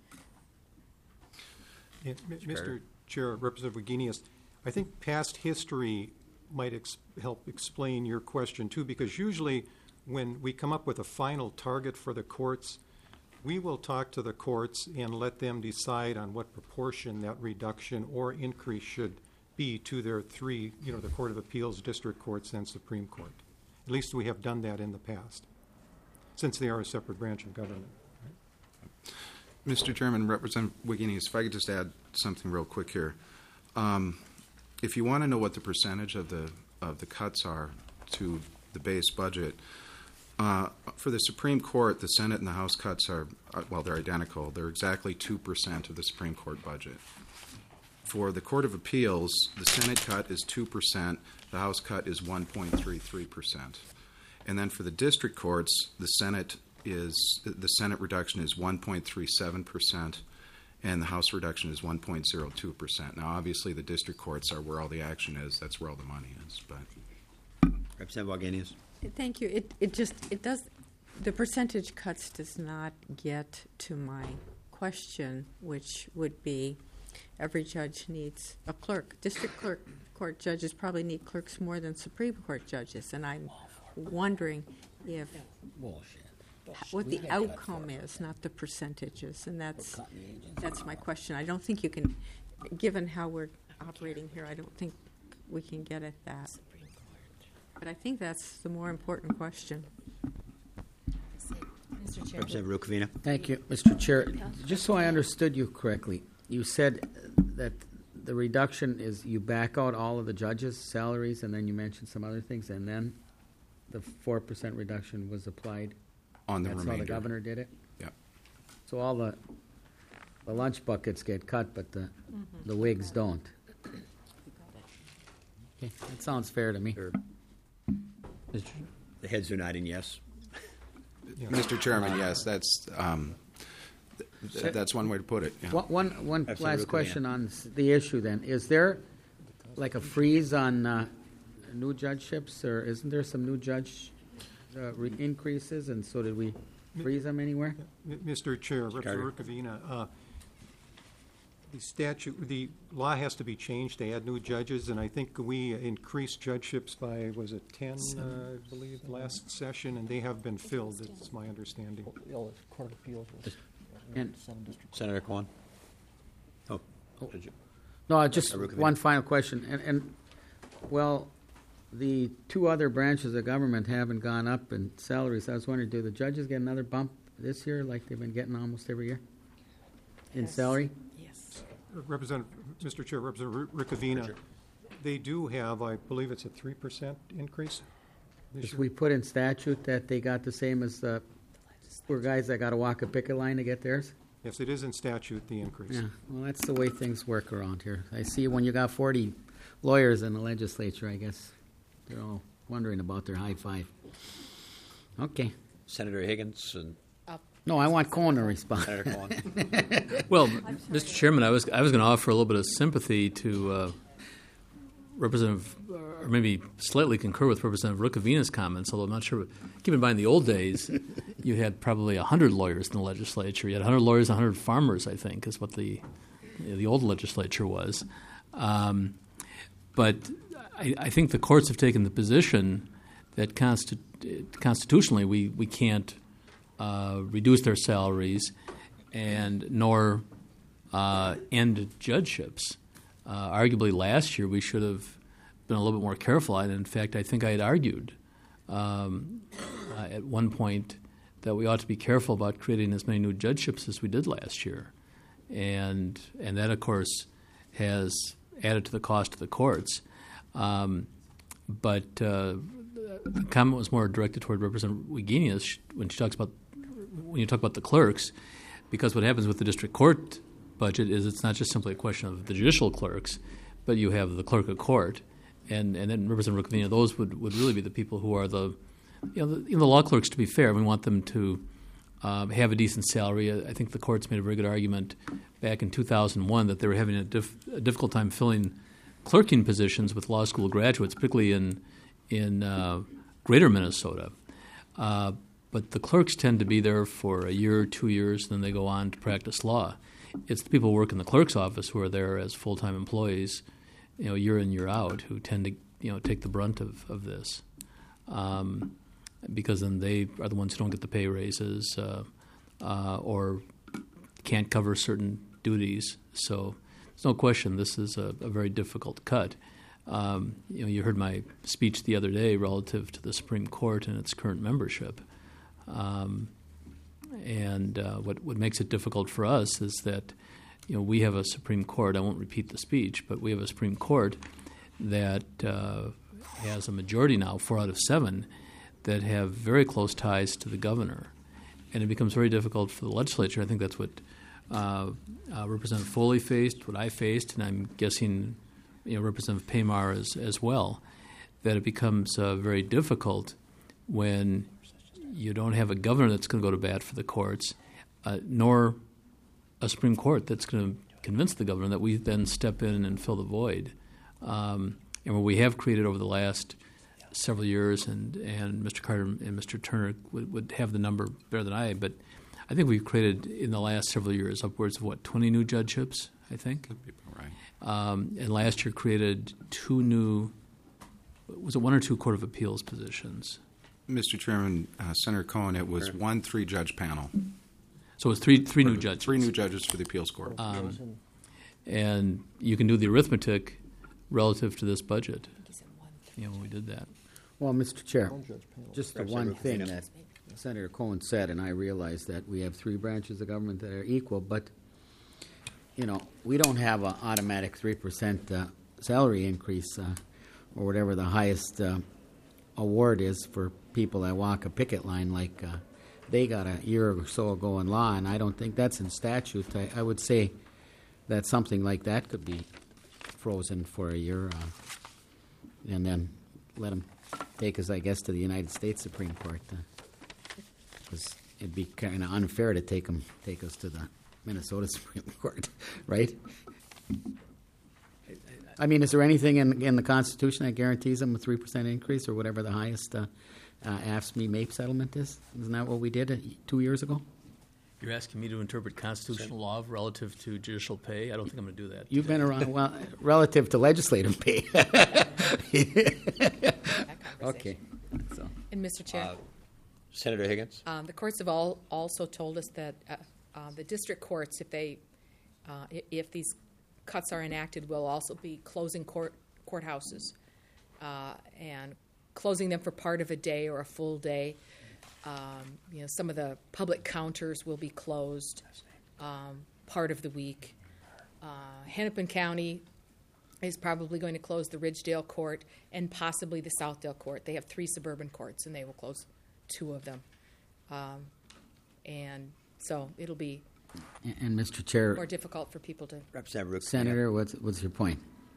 Yeah, M- Mister Chair, Representative Wagenius, I think past history might ex- help explain your question too, because usually when we come up with a final target for the courts, we will talk to the courts and let them decide on what proportion that reduction or increase should be to their three, you know, the Court of Appeals, District Courts, and Supreme Court. At least we have done that in the past, since they are a separate branch of government. Mister Chairman, Representative Wagenius, if I could just add something real quick here. Um, if you want to know what the percentage of the of the cuts are to the base budget, Uh, for the Supreme Court, the Senate and the House cuts are, uh, well, they're identical. They're exactly two percent of the Supreme Court budget. For the Court of Appeals, the Senate cut is two percent, the House cut is one point three three percent. And then for the district courts, the Senate is, the Senate reduction is one point three seven percent, and the House reduction is one point zero two percent. Now, obviously, the district courts are where all the action is. That's where all the money is. But Representative Wagenius? Thank you. It it just it does the percentage cuts does not get to my question, which would be every judge needs a clerk. District clerk court judges probably need clerks more than Supreme Court judges, and I'm wondering if Bullshit. what We the had cut outcome for it. is, not the percentages, and that's We're cutting the agency. that's my question. I don't think you can, given how we're operating here, I don't think we can get at that. But I think that's the more important question. Mister Chair. Representative Rukavina? Thank you, Mister Chair. Just so I understood you correctly, you said that the reduction is you back out all of the judges' salaries, and then you mentioned some other things, and then the four percent reduction was applied? On the That's remainder. how the governor did it? Yeah. So all the, the lunch buckets get cut, but the, the wigs don't? Okay, that sounds fair to me. The heads are nodding yes. Mister Chairman, yes, that's, um, th- that's one way to put it. yeah. One, one, one Absolutely, last yeah. question on s- the issue then. Is there like a freeze on uh, new judgeships, or isn't there some new judge uh, re- increases, and so did we freeze them anywhere? M- Mister Chair, Representative Rukavina, uh, the statute, the law has to be changed to add new judges, and I think we increased judgeships by, was it ten, uh, I believe, last session, and they have been filled, it's my understanding. Court of Appeals was And- Senator Kwan? Oh, did you? No, just Uh, Rukavina. one final question. And, and, well, the two other branches of government haven't gone up in salaries. I was wondering, do the judges get another bump this year like they've been getting almost every year in salary? Representative, Mister Chair, Representative Ru- Rukavina, they do have, I believe it's a three percent increase this If year. we put in statute that they got the same as the poor guys that got to walk a picket line to get theirs? Yes, it is in statute, the increase. Yeah, well, that's the way things work around here. I see when you got forty lawyers in the legislature, I guess they're all wondering about their high five. Okay. Senator Higgins and No, I want Cohen to respond. Senator Kwan. Well, Mister Chairman, I was I was going to offer a little bit of sympathy to uh, Representative, or maybe slightly concur with Representative Rukavina's comments, although I'm not sure. Keep in mind, in the old days, you had probably one hundred lawyers in the legislature. You had one hundred lawyers, one hundred farmers, I think, is what the you know, the old legislature was. Um, but I, I think the courts have taken the position that consti- constitutionally we, we can't Uh, reduce their salaries, and nor uh, end judgeships. Uh, arguably, last year we should have been a little bit more careful. And in fact, I think I had argued um, uh, at one point that we ought to be careful about creating as many new judgeships as we did last year, and and that, of course, has added to the cost of the courts. Um, but uh, the comment was more directed toward Representative Wigenius when she talks about when you talk about the clerks, because what happens with the district court budget is it's not just simply a question of the judicial clerks, but you have the clerk of court, and and then Representative Rukavina, those would, would really be the people who are the you know the, you know, the law clerks. To be fair, we want them to um, have a decent salary. I think the courts made a very good argument back in two thousand one that they were having a, dif- a difficult time filling clerking positions with law school graduates, particularly in in uh, greater Minnesota. Uh, but the clerks tend to be there for a year, two years, then they go on to practice law. It's the people who work in the clerk's office who are there as full-time employees, you know, year in, year out, who tend to, you know, take the brunt of, of this. Um, because then they are the ones who don't get the pay raises uh, uh, or can't cover certain duties. So there's no question this is a, a very difficult cut. Um, you know, you heard my speech the other day relative to the Supreme Court and its current membership. Um, and uh, what what makes it difficult for us is that, you know, we have a Supreme Court. I won't repeat the speech, but we have a Supreme Court that uh, has a majority now, four out of seven, that have very close ties to the governor, and it becomes very difficult for the legislature. I think that's what uh, uh, Representative Foley faced, what I faced, and I'm guessing, you know, Representative Paymar as as well. That it becomes uh, very difficult when you don't have a governor that's going to go to bat for the courts, uh, nor a Supreme Court that's going to convince the governor that we then step in and fill the void. Um, and what we have created over the last several years, and, and Mister Carter and Mister Turner would, would have the number better than I, but I think we've created in the last several years upwards of, what, twenty new judgeships, I think? Could be about right. Um, and last year created two new, was it one or two Court of Appeals positions? Mister Chairman, uh, Senator Cohen, it was one three-judge panel. So it was three three new judges. Three new judges for the appeals court. Um, and you can do the arithmetic relative to this budget. You know, when we did that. Well, Mister Chair, just the Representative one thing Rukavina. that Senator Cohen said, and I realize that we have three branches of government that are equal, but you know, we don't have an automatic three percent uh, salary increase uh, or whatever the highest uh, award is for people that walk a picket line like uh, they got a year or so ago in law, and I don't think that's in statute. I, I would say that something like that could be frozen for a year uh, and then let them take us, I guess, to the United States Supreme Court. Because uh, it'd be kind of unfair to take them, take us to the Minnesota Supreme Court, right? I mean, is there anything in, in the Constitution that guarantees them a three percent increase or whatever the highest uh, uh, AFSCME MAPE settlement is? Isn't that what we did uh, two years ago? You're asking me to interpret constitutional law relative to judicial pay? I don't think I'm going to do that. You've been around, well, relative to legislative pay. Okay. So. And Mister Chair, Uh, Senator Higgins? um, the courts have all also told us that uh, uh, the district courts, if they, uh, i- if these cuts are enacted, will also be closing court courthouses uh, and closing them for part of a day or a full day. Um, you know, some of the public counters will be closed um, part of the week. Uh, Hennepin County is probably going to close the Ridgedale Court and possibly the Southdale Court. They have three suburban courts, and they will close two of them. Um, and so it'll be And, and Mister Chair, more difficult for people to. Representative Rook. Senator, what's, what's your point?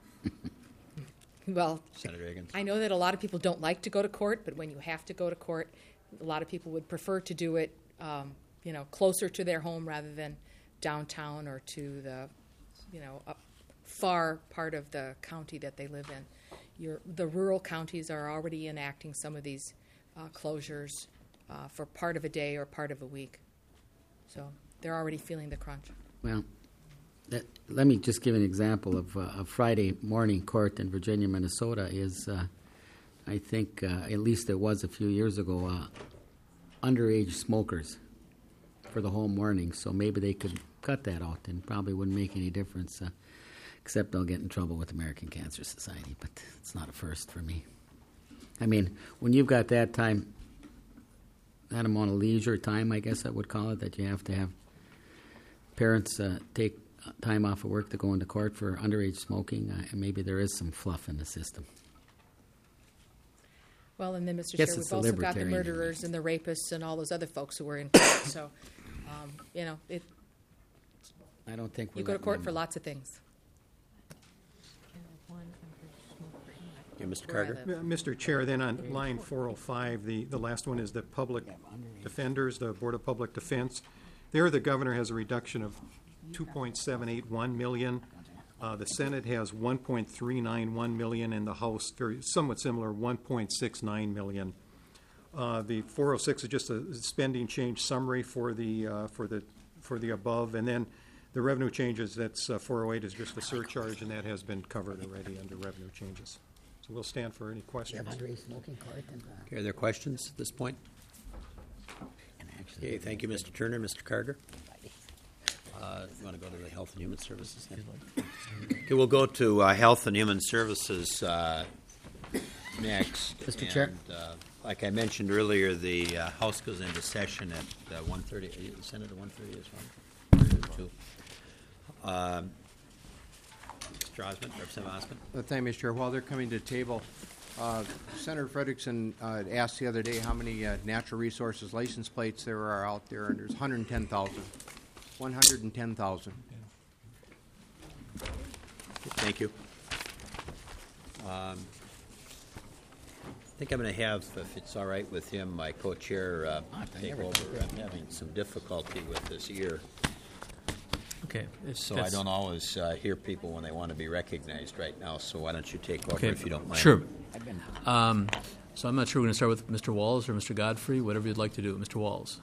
Well, Senator Higgins. I know that a lot of people don't like to go to court, but when you have to go to court, a lot of people would prefer to do it, um, you know, closer to their home rather than downtown or to the, you know, up far part of the county that they live in. Your, the rural counties are already enacting some of these uh, closures uh, for part of a day or part of a week. So they're already feeling the crunch. Well, that, let me just give an example of uh, a Friday morning court in Virginia, Minnesota is, uh, I think, uh, at least it was a few years ago, uh, underage smokers for the whole morning. So maybe they could cut that out and probably wouldn't make any difference, uh, except they'll get in trouble with American Cancer Society. But it's not a first for me. I mean, when you've got that time, that amount of leisure time, I guess I would call it, that you have to have parents uh, take time off of work to go into court for underage smoking, uh, and maybe there is some fluff in the system. Well, and then, Mister Guess Chair, it's we've the also got the libertarian murderers and the rapists and all those other folks who are in court. So, um, you know, it, I don't think you we're go to letting court them- for lots of things. Yeah, Mister Where I Carter? live. Uh, Mister Chair, then on line four oh five, the, the last one is the public defenders, the Board of Public Defense. There, the governor has a reduction of two point seven eight one million. Uh, the Senate has one point three nine one million, and the House, very somewhat similar, one point six nine million. Uh, the four oh six is just a spending change summary for the uh, for the for the above, and then the revenue changes. That's uh, four oh eight is just a surcharge, and that has been covered already under revenue changes. So we'll stand for any questions. Okay, are there questions at this point? Okay, thank you, Mister Turner. Mister Carter? Uh, you want to go to the Health and Human Services? Okay, we'll go to uh, Health and Human Services uh, next. Mister Chair? And, uh, like I mentioned earlier, the uh, House goes into session at uh, one thirty. Are you the Senate at one thirty as well? Two. Um, Mister Osmond, Representative Osmond? Uh, Thank you, Mister Chair. While they're coming to the table, uh, Senator Frederickson uh, asked the other day how many uh, natural resources license plates there are out there, and there's one hundred ten thousand. one hundred ten thousand. Thank you. Um, I think I'm going to have, if it's all right with him, my co-chair uh, take over. I'm having some difficulty with this ear. Okay. if So I that's- don't always uh, hear people when they want to be recognized right now, so why don't you take over Okay, if you don't mind? Sure. Um, so I'm not sure we're going to start with Mister Walls or Mister Godfrey, whatever you'd like to do. Mister Walls.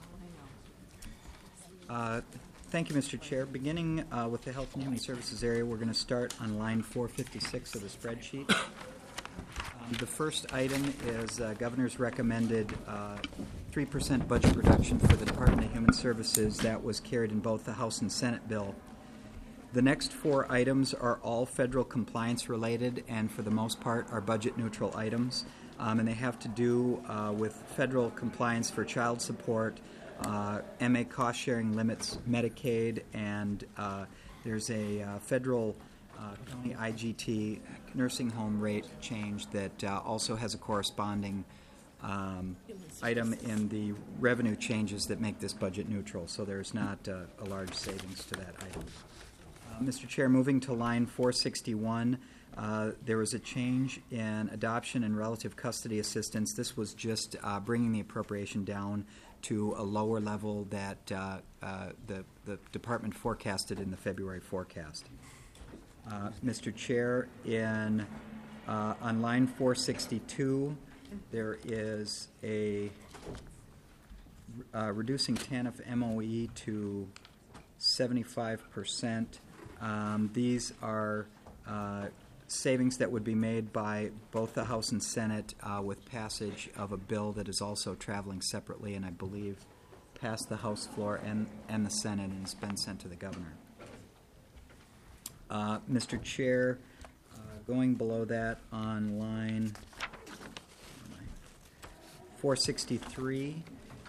Uh, Thank you, Mister Chair. Beginning uh, with the Health and Human Services area, we're going to start on line four fifty-six of the spreadsheet. Um, The first item is uh, Governor's recommended uh, three percent budget reduction for the Department of Human Services. That was carried in both the House and Senate bill. The next four items are all federal compliance related and for the most part are budget neutral items. Um, and they have to do uh, with federal compliance for child support, uh, M A cost sharing limits, Medicaid, and uh, there's a uh, federal uh, county I G T nursing home rate change that uh, also has a corresponding um, item in the revenue changes that make this budget neutral, so there's not uh, a large savings to that item. Uh, Mister Chair, moving to line four sixty-one, uh, there was a change in adoption and relative custody assistance. This was just uh, bringing the appropriation down to a lower level that uh, uh, the, the department forecasted in the February forecast. Uh, Mister Chair, in uh, on line four sixty-two, there is a uh, reducing T A N F M O E to seventy-five percent. Um, these are uh, savings that would be made by both the House and Senate uh, with passage of a bill that is also traveling separately and I believe passed the House floor and, and the Senate and has been sent to the governor. Uh, Mister Chair, uh, going below that on line four sixty-three,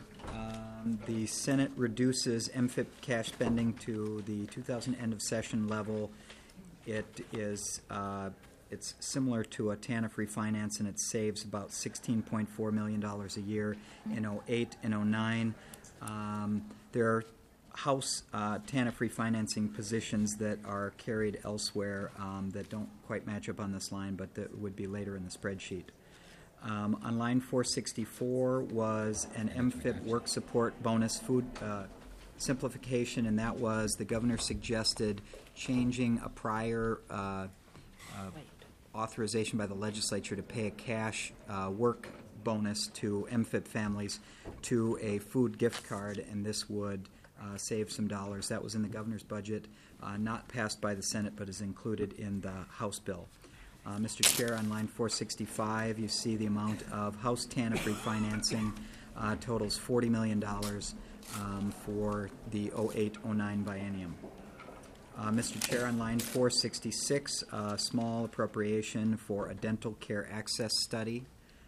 um, the Senate reduces M F I P cash spending to the two thousand end of session level. It is uh, it's similar to a T A N F refinance, and it saves about sixteen point four million dollars a year in oh eight and oh nine. Um, there are House uh, T A N F refinancing positions that are carried elsewhere um, that don't quite match up on this line, but that would be later in the spreadsheet. Um, on line four sixty-four was an M F I P work support bonus food uh, simplification, and that was the governor suggested changing a prior uh, uh, authorization by the legislature to pay a cash uh, work bonus to M F I P families to a food gift card, and this would uh, save some dollars. That was in the governor's budget, uh, not passed by the Senate, but is included in the House bill. Uh, Mister Chair, on line four sixty-five, you see the amount of House T A N F refinancing uh, totals forty million dollars um, for the oh eight oh nine biennium. Uh, Mister Chair, on line four sixty-six, a small appropriation for a dental care access study.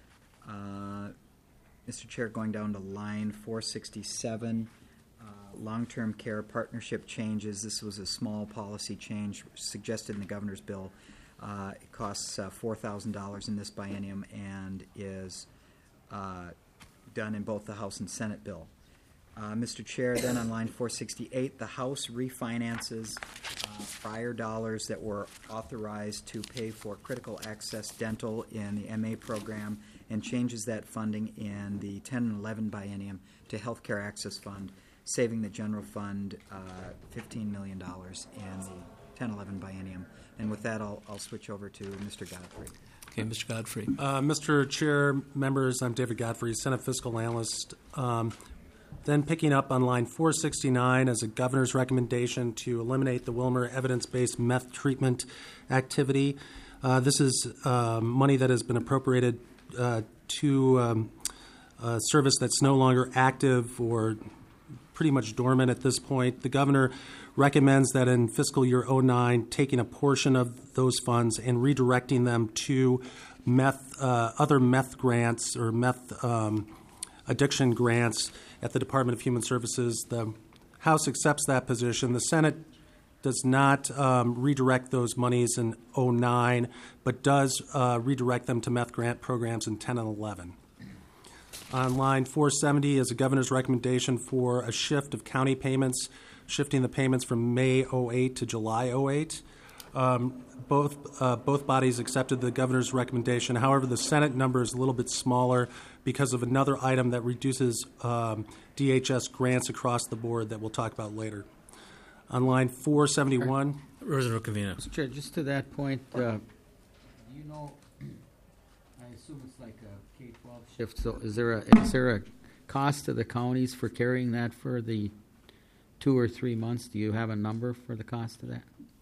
Uh, Mister Chair, going down to line four sixty-seven, uh, long-term care partnership changes. This was a small policy change suggested in the governor's bill. Uh, it costs uh, four thousand dollars in this biennium and is uh, done in both the House and Senate bill. Uh, Mister Chair, then on line four sixty-eight, the House refinances uh, prior dollars that were authorized to pay for critical access dental in the M A program and changes that funding in the ten and eleven biennium to Healthcare Access Fund, saving the general fund uh, fifteen million dollars in the ten eleven biennium. And with that, I'll, I'll switch over to Mister Godfrey. Okay, Mister Godfrey. Uh, Mister Chair, members, I'm David Godfrey, Senate Fiscal Analyst. Um, then picking up on line four sixty-nine as a governor's recommendation to eliminate the Wilmer evidence-based meth treatment activity. Uh, this is uh, money that has been appropriated uh, to um, a service that's no longer active or pretty much dormant at this point. The governor recommends that in fiscal year oh nine, taking a portion of those funds and redirecting them to meth, uh, other meth grants or meth um, addiction grants at the Department of Human Services. The House accepts that position. The Senate does not um, redirect those monies in oh nine, but does uh, redirect them to meth grant programs in ten and eleven. On line four seventy is a governor's recommendation for a shift of county payments, shifting the payments from May oh eight to July oh eight. Um, both uh, both bodies accepted the governor's recommendation. However, the Senate number is a little bit smaller because of another item that reduces um, D H S grants across the board that we'll talk about later. On line four seventy-one. Rosa Rukavina. Mister Chair, just to that point, uh, do you know, I assume it's like a K twelve shift, so is there a, is there a cost to the counties for carrying that for the two or three months? Do you have a number for the cost of that?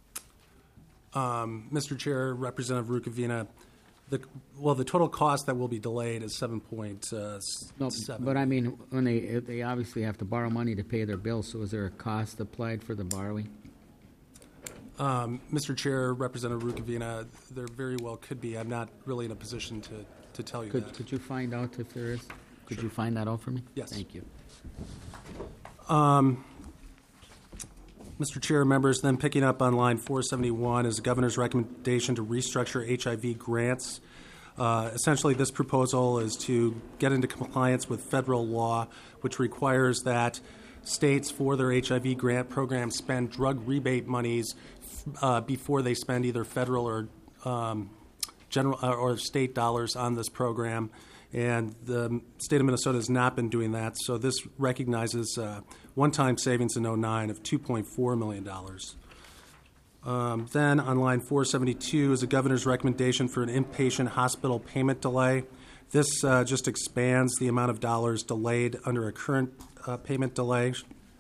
Um, Mister Chair, Representative Rukavina, the, well, the total cost that will be delayed is seven point seven. No, but I mean, when they they obviously have to borrow money to pay their bills, so is there a cost applied for the borrowing? Um, Mister Chair, Representative Rukavina, there very well could be. I'm not really in a position to, to tell you Could, that. could you find out if there is? Could Sure. you find that out for me? Yes. Thank you. Um, Mister Chair, members, then picking up on line four seventy-one is the governor's recommendation to restructure H I V grants. Uh, essentially, this proposal is to get into compliance with federal law, which requires that states for their H I V grant programs spend drug rebate monies uh, before they spend either federal or um, general uh, or state dollars on this program. And the state of Minnesota has not been doing that, so this recognizes uh, one-time savings in oh nine of two point four million dollars. Um, then on line four seventy-two is the governor's recommendation for an inpatient hospital payment delay. This uh, just expands the amount of dollars delayed under a current uh, payment delay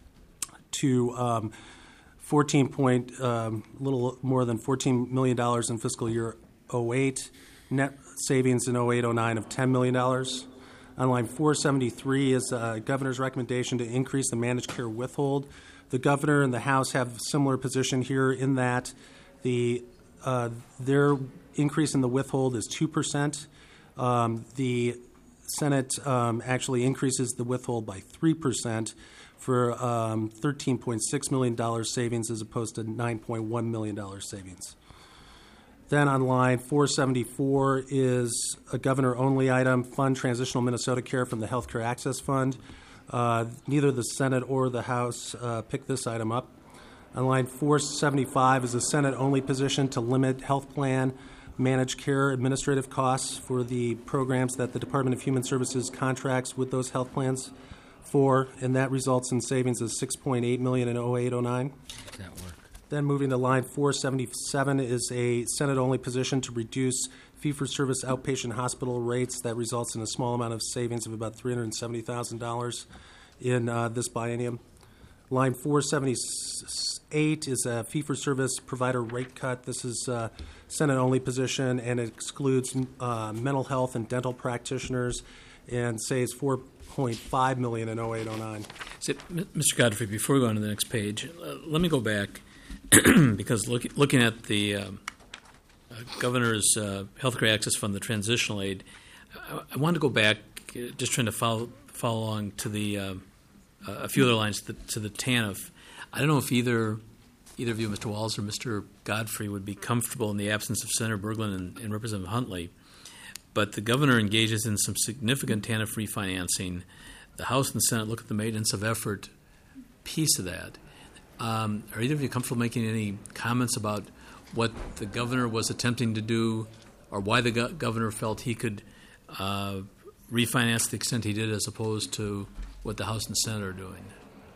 to um, fourteen point, um, little more than fourteen million dollars in fiscal year oh eight. Net savings in oh eight oh nine of ten million dollars. On line four seventy-three is the governor's recommendation to increase the managed care withhold. The governor and the House have a similar position here in that the uh, their increase in the withhold is two percent. Um, the Senate um, actually increases the withhold by three percent for um, thirteen point six million dollars savings as opposed to nine point one million dollars savings. Then on line four seventy-four is a governor-only item, Fund Transitional Minnesota Care from the Healthcare Access Fund. Uh, neither the Senate or the House uh, picked this item up. On line four seventy-five is a Senate-only position to limit health plan managed care administrative costs for the programs that the Department of Human Services contracts with those health plans for, and that results in savings of six point eight million dollars in oh eight oh nine. That work. Then moving to line four seventy-seven is a Senate-only position to reduce fee-for-service outpatient hospital rates. That results in a small amount of savings of about three hundred seventy thousand dollars in uh, this biennium. Line four seventy-eight is a fee-for-service provider rate cut. This is a Senate-only position, and it excludes uh, mental health and dental practitioners and saves four point five million dollars in oh eight oh nine. So, Mister Godfrey, before we go on to the next page, uh, let me go back because look, looking at the um, uh, governor's uh, healthcare access fund, the transitional aid, I, I wanted to go back, uh, just trying to follow follow along to the uh, uh, a few other lines to the, to the T A N F. I don't know if either either of you, Mister Walls or Mister Godfrey, would be comfortable in the absence of Senator Berglund and, and Representative Huntley. But the governor engages in some significant T A N F refinancing. The House and the Senate look at the maintenance of effort piece of that. Um, are either of you comfortable making any comments about what the governor was attempting to do or why the go- governor felt he could uh, refinance to the extent he did as opposed to what the House and Senate are doing?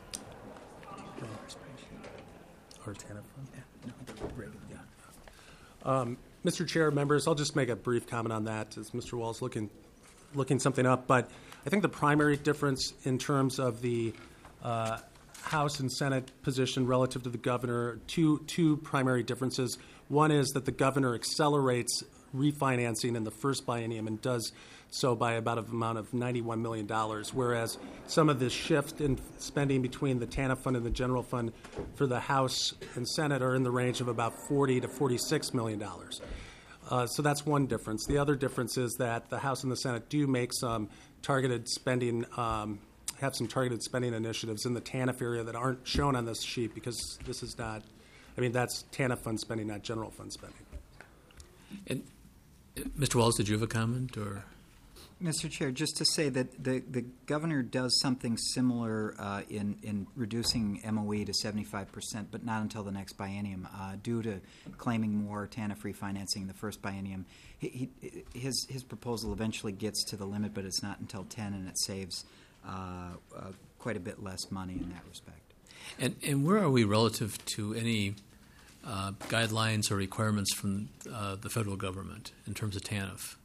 Or T A N F fund? Yeah. Um, Mister Chair, members, I'll just make a brief comment on that as Mister Wall's looking looking something up. But I think the primary difference in terms of the uh, House and Senate position relative to the governor, two two primary differences. One is that the governor accelerates refinancing in the first biennium and does so by about an amount of ninety-one million dollars, whereas some of this shift in spending between the T A N F fund and the general fund for the House and Senate are in the range of about forty to forty-six million dollars. Uh, so that's one difference. The other difference is that the House and the Senate do make some targeted spending, um, have some targeted spending initiatives in the T A N F area that aren't shown on this sheet because this is not, I mean, that's T A N F fund spending, not general fund spending. And uh, Mister Walls, did you have a comment or? Mister Chair, just to say that the, the governor does something similar uh, in, in reducing M O E to seventy-five percent, but not until the next biennium, uh, due to claiming more T A N F refinancing in the first biennium. He, he, his, his proposal eventually gets to the limit, but it's not until ten, and it saves uh, uh, quite a bit less money in that respect. And, and where are we relative to any uh, guidelines or requirements from uh, the federal government in terms of T A N F?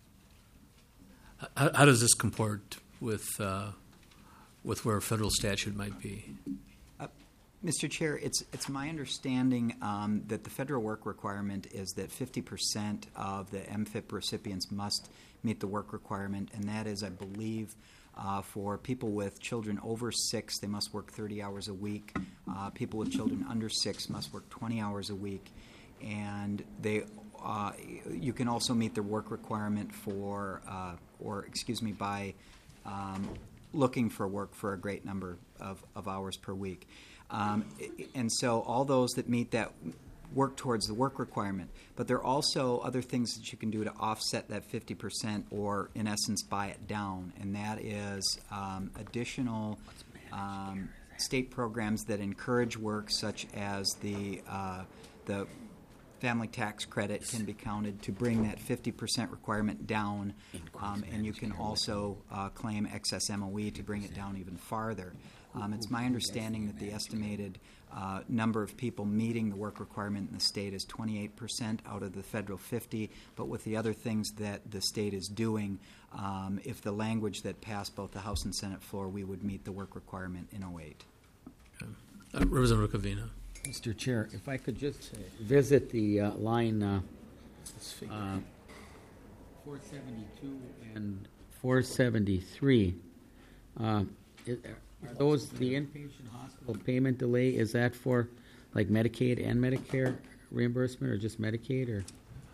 How, how does this comport with uh, with where a federal statute might be? Uh, Mister Chair, it's it's my understanding um, that the federal work requirement is that fifty percent of the M F I P recipients must meet the work requirement, and that is, I believe, uh, for people with children over six, they must work thirty hours a week. Uh, people with children under six must work twenty hours a week, and they. Uh, you can also meet the work requirement for, uh, or excuse me, by um, looking for work for a great number of, of hours per week. Um, i- and so all those that meet that work towards the work requirement. But there are also other things that you can do to offset that fifty percent or, in essence, buy it down. And that is um, additional um, state programs that encourage work, such as the uh, the family tax credit can be counted to bring that fifty percent requirement down. Um, and you can also uh, claim excess M O E to bring it down even farther. Um, it's my understanding that the estimated uh, number of people meeting the work requirement in the state is twenty-eight percent out of the federal fifty, but with the other things that the state is doing, um, if the language that passed both the House and Senate floor, we would meet the work requirement in oh eight. Uh, Representative Rukavina. Mister Chair, if I could just visit the uh, line uh, uh, four seventy-two and four seventy-three. Uh, it, Are those the inpatient hospital payment delay? Is that for like Medicaid and Medicare reimbursement, or just Medicaid? Or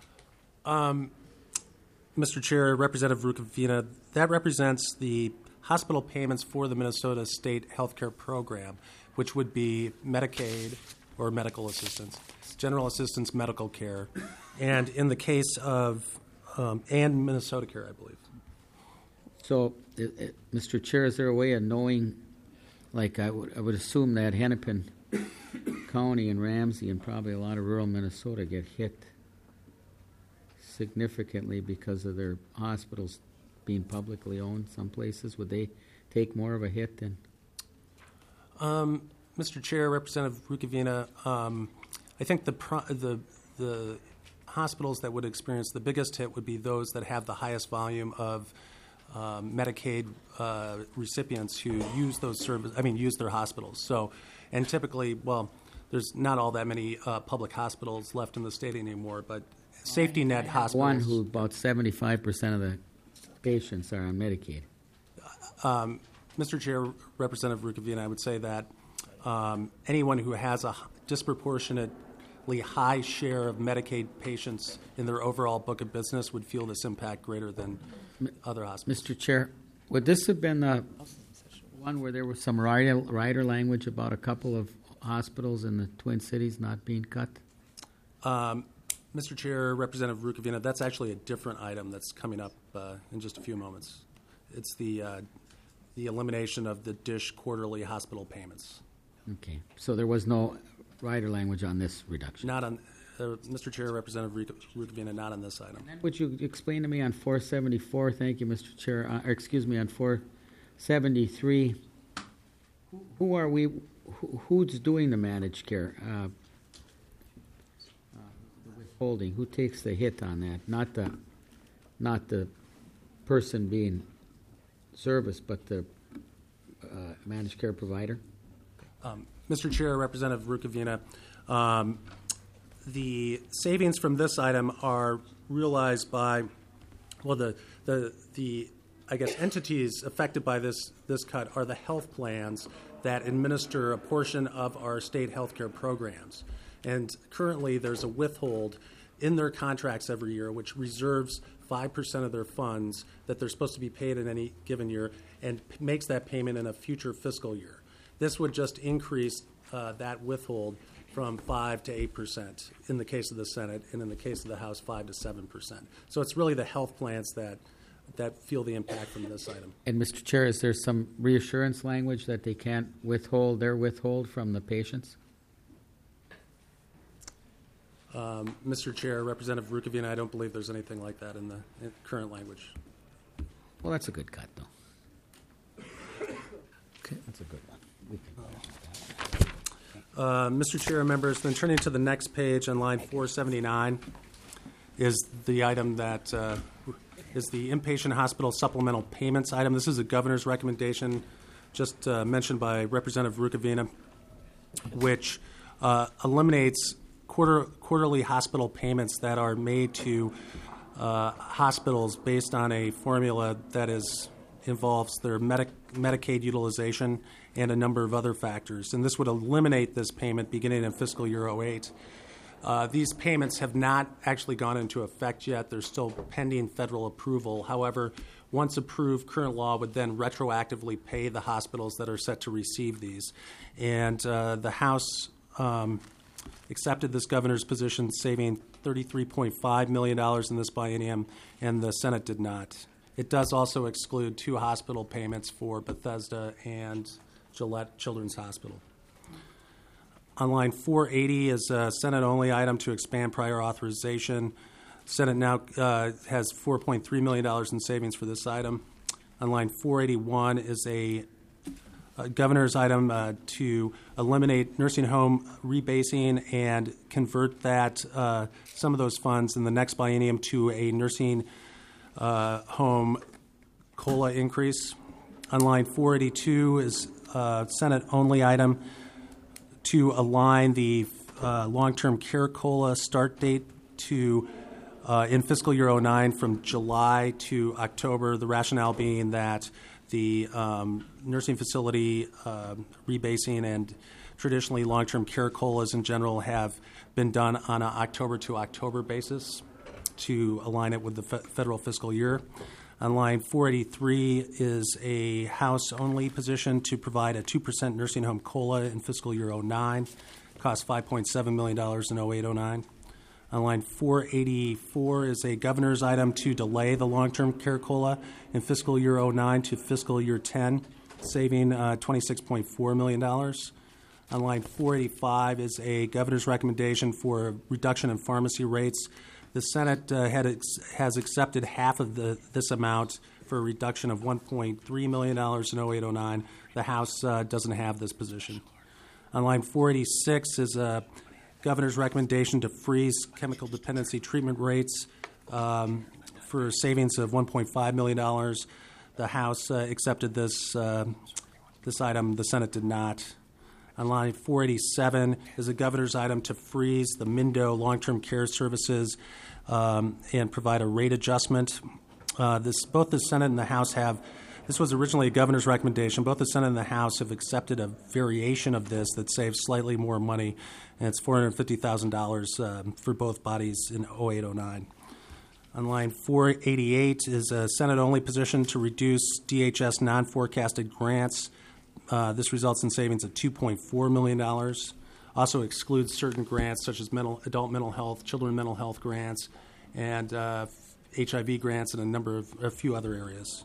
Um, Mister Chair, Representative Rukavina, that represents the hospital payments for the Minnesota State Healthcare Program, which would be Medicaid or medical assistance, general assistance medical care, and in the case of um, and Minnesota Care, I believe. so, it, it, Mister Chair, is there a way of knowing? Like I would, I would assume that Hennepin County and Ramsey and probably a lot of rural Minnesota get hit significantly because of their hospitals being publicly owned. Some places, would they take more of a hit than? Um, Mister Chair, Representative Rukavina, um, I think the pro- the the hospitals that would experience the biggest hit would be those that have the highest volume of Um, Medicaid uh, recipients who use those services, I mean, use their hospitals. So, and typically, well, there's not all that many uh, public hospitals left in the state anymore, but safety net hospitals. One who about seventy-five percent of the patients are on Medicaid. Um, Mister Chair, Representative Rukavina, I would say that um, anyone who has a disproportionately high share of Medicaid patients in their overall book of business would feel this impact greater than other hospitals. Mister Chair, would this have been the one where there was some rider, rider language about a couple of hospitals in the Twin Cities not being cut? Um, Mister Chair, Representative Rukavina, that's actually a different item that's coming up uh, in just a few moments. It's the uh, the elimination of the DISH quarterly hospital payments. Okay, so there was no rider language on this reduction? Not on, uh, Mister Chair, Representative Rukavina, not on this item. Would you explain to me on four seventy-four, thank you, Mister Chair, uh, or excuse me, on four seventy-three, who, who are we, who, who's doing the managed care? Uh, uh, the withholding, who takes the hit on that? Not the, not the person being serviced, but the uh, managed care provider? Um, Mister Chair, Representative Rukavina, um, the savings from this item are realized by, well, the, the, the I guess, entities affected by this, this cut are the health plans that administer a portion of our state health care programs. And currently there's a withhold in their contracts every year which reserves five percent of their funds that they're supposed to be paid in any given year and p- makes that payment in a future fiscal year. This would just increase uh, that withhold from five to eight percent in the case of the Senate, and in the case of the House, five to seven percent. So it's really the health plans that that feel the impact from this item. And Mister Chair, is there some reassurance language that they can't withhold their withhold from the patients? Um, Mister Chair, Representative Rukavina, I don't believe there's anything like that in the in current language. Well, that's a good cut, though. Okay, that's a good one. We can go with that. Uh, Mister Chair, members, then turning to the next page on line four seventy-nine is the item that uh, is the inpatient hospital supplemental payments item. This is a governor's recommendation, just uh, mentioned by Representative Rukavina, which uh, eliminates quarter, quarterly hospital payments that are made to uh, hospitals based on a formula that is involves their Medi- Medicaid utilization and a number of other factors. And this would eliminate this payment beginning in fiscal year oh eight. Uh, these payments have not actually gone into effect yet. They're still pending federal approval. However, once approved, current law would then retroactively pay the hospitals that are set to receive these. And uh, the House um, accepted this governor's position, saving thirty-three point five million dollars in this biennium, and the Senate did not. It does also exclude two hospital payments for Bethesda and Gillette Children's Hospital. On line four eighty is a Senate-only item to expand prior authorization. Senate now uh, has four point three million dollars in savings for this item. On line four eighty-one is a, a governor's item uh, to eliminate nursing home rebasing and convert that, uh, some of those funds in the next biennium to a nursing uh, home COLA increase. On line four eighty-two is a Senate-only item to align the uh, long-term care COLA start date to uh, in fiscal year oh nine from July to October, the rationale being that the um, nursing facility uh, rebasing and traditionally long-term care COLAs in general have been done on an October to October basis to align it with the fe- federal fiscal year. On line four eighty-three is a House-only position to provide a two percent nursing home COLA in fiscal year oh nine. Cost five point seven million dollars in oh eight oh nine. On line four eighty-four is a governor's item to delay the long-term care COLA in fiscal year oh nine to fiscal year ten, saving uh, twenty-six point four million dollars. On line four eighty-five is a governor's recommendation for a reduction in pharmacy rates. The Senate uh, had ex- has accepted half of the, this amount for a reduction of one point three million dollars in oh eight oh nine. The House uh, doesn't have this position. On line four eighty-six is a governor's recommendation to freeze chemical dependency treatment rates um, for savings of one point five million dollars. The House uh, accepted this, uh, this item. The Senate did not. On line four eighty-seven is a governor's item to freeze the Mindo long-term care services um, and provide a rate adjustment. Uh, this, both the Senate and the House have, this was originally a governor's recommendation. Both the Senate and the House have accepted a variation of this that saves slightly more money, and it's four hundred fifty thousand dollars um, for both bodies in oh eight oh nine. On line four eighty-eight is a Senate-only position to reduce D H S non-forecasted grants. Uh, this results in savings of two point four million dollars. Also excludes certain grants such as mental, adult mental health, children mental health grants, and uh, H I V grants, and a number of a few other areas.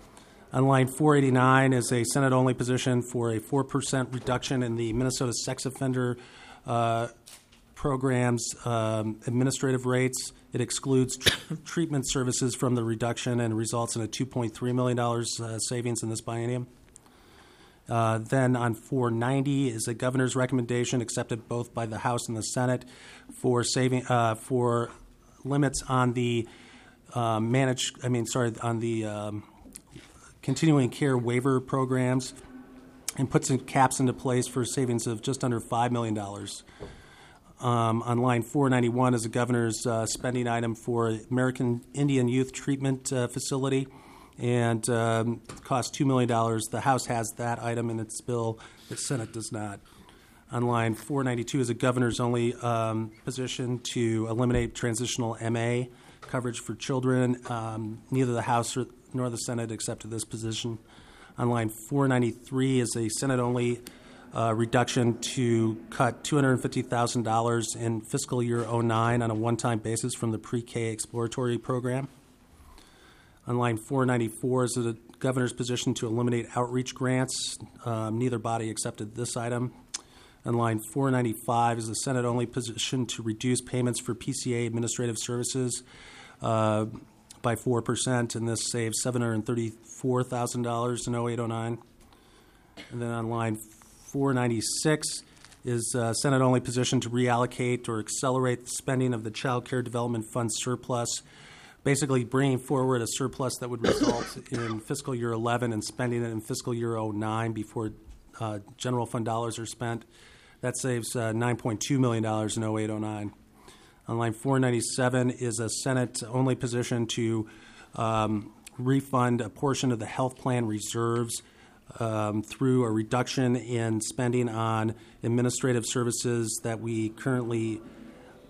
On line four eighty-nine is a Senate-only position for a four percent reduction in the Minnesota sex offender uh, program's um, administrative rates. It excludes tr- treatment services from the reduction and results in a two point three million dollars uh, savings in this biennium. Uh, then on four ninety is a governor's recommendation accepted both by the House and the Senate for saving uh, for limits on the uh, managed. I mean, sorry, on the um, continuing care waiver programs, and puts some caps into place for savings of just under five million dollars. Um, on line four ninety-one is a governor's uh, spending item for American Indian Youth Treatment uh, Facility, and um, costs two million dollars. The House has that item in its bill. The Senate does not. On line four ninety-two is a governor's only um, position to eliminate transitional M A coverage for children. Um, neither the House nor the Senate accepted this position. On line four ninety-three is a Senate-only uh, reduction to cut two hundred fifty thousand dollars in fiscal year oh nine on a one-time basis from the pre-K exploratory program. On line four ninety-four is the governor's position to eliminate outreach grants. Um, neither body accepted this item. On line four ninety-five is the Senate-only position to reduce payments for P C A administrative services uh, by four percent, and this saves seven hundred thirty-four thousand dollars in oh eight oh nine. And then on line four ninety-six is a Senate-only position to reallocate or accelerate the spending of the Child Care Development Fund surplus, basically bringing forward a surplus that would result in fiscal year eleven and spending it in fiscal year oh nine before uh, general fund dollars are spent. That saves uh, nine point two million dollars in oh eight oh nine. On line four ninety-seven is a Senate-only position to um, refund a portion of the health plan reserves um, through a reduction in spending on administrative services that we currently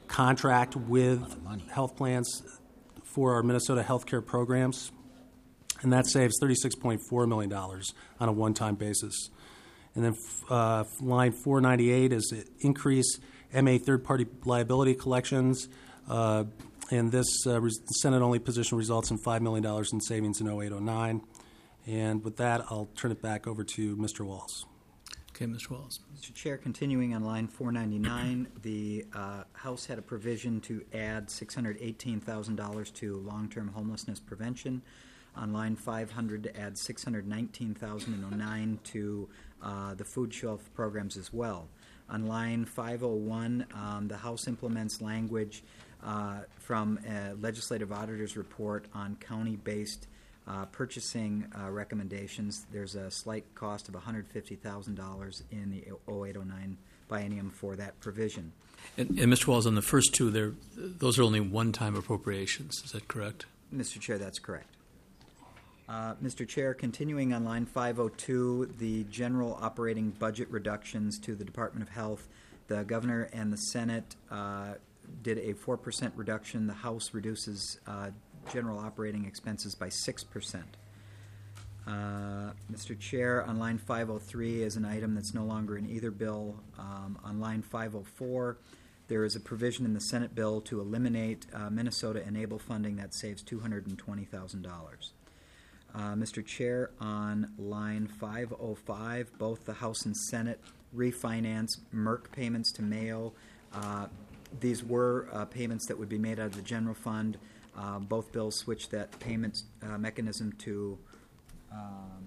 contract with health plans for our Minnesota healthcare programs. and that saves thirty-six point four million dollars on a one-time basis. And then uh, line four ninety-eight is increase M A third-party liability collections, uh, and this uh, res- Senate-only position results in five million dollars in savings in oh eight oh nine. And with that, I'll turn it back over to Mister Walls. Okay, Mister Walls. Mister Chair, continuing on line four ninety-nine, the uh, House had a provision to add six hundred eighteen thousand dollars to long-term homelessness prevention. On line five hundred, to add six hundred nineteen thousand nine to uh, the food shelf programs as well. On line five oh one, um, the House implements language uh, from a legislative auditor's report on county-based Uh, purchasing uh, recommendations. There's a slight cost of one hundred fifty thousand dollars in the oh eight oh nine biennium for that provision. And, and Mister Walls, on the first two, there, those are only one-time appropriations. Is that correct? Mister Chair, that's correct. Uh, Mister Chair, continuing on line five oh two, the general operating budget reductions to the Department of Health. The Governor and the Senate uh, did a four percent reduction. The House reduces uh, general operating expenses by six percent. Uh, Mister Chair, on line five oh three is an item that's no longer in either bill. Um, on line five oh four, there is a provision in the Senate bill to eliminate uh, Minnesota Enable funding that saves two hundred twenty thousand dollars. Uh, Mister Chair, on line five oh five, both the House and Senate refinance Merck payments to Mayo. Uh, these were uh, payments that would be made out of the general fund. Uh, both bills switch that payment uh, mechanism to um,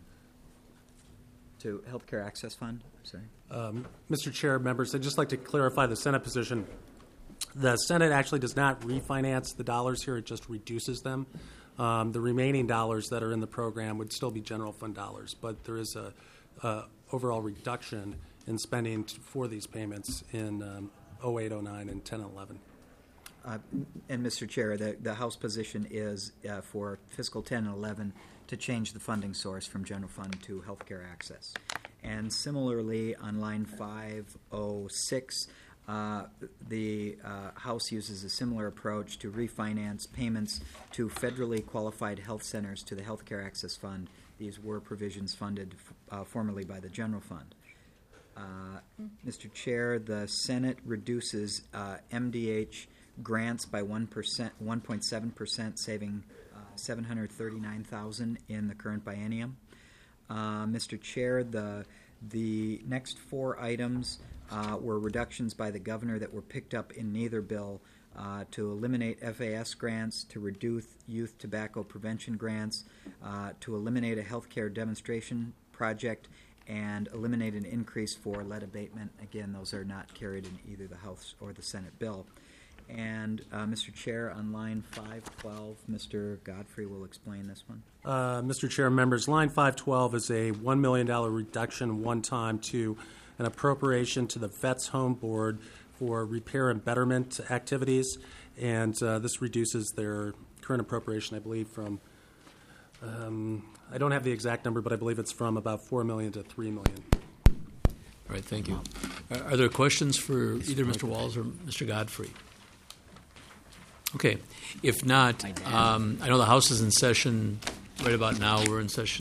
to Healthcare Access Fund. Sorry, um, Mister Chair, members, I'd just like to clarify the Senate position. The Senate actually does not refinance the dollars here; it just reduces them. Um, the remaining dollars that are in the program would still be general fund dollars, but there is a, a overall reduction in spending t- for these payments in um, oh eight oh nine and ten eleven. Uh, and Mister Chair, the, the House position is uh, for fiscal ten and eleven to change the funding source from general fund to healthcare access. And similarly, on line five oh six, uh, the uh, House uses a similar approach to refinance payments to federally qualified health centers to the Healthcare Access Fund. These were provisions funded uh, formerly by the general fund. Uh, Mister Chair, the Senate reduces uh, M D H grants by one percent, one point seven percent, saving uh, seven hundred thirty-nine thousand dollars in the current biennium. Uh, Mister Chair, the the next four items uh, were reductions by the governor that were picked up in neither bill uh, to eliminate F A S grants, to reduce youth tobacco prevention grants, uh, to eliminate a healthcare demonstration project, and eliminate an increase for lead abatement. Again, those are not carried in either the House or the Senate bill. And, uh, Mister Chair, on line five twelve, Mister Godfrey will explain this one. Uh, Mister Chair, members, line five twelve is a one million dollars reduction one time to an appropriation to the Vets Home Board for repair and betterment activities. And uh, this reduces their current appropriation, I believe, from, um, I don't have the exact number, but I believe it's from about four million dollars to three million dollars. All right, thank you. Are, are there questions for either Mister Walls or Mister Godfrey? Okay. If not, um, I know the House is in session right about now. We're in session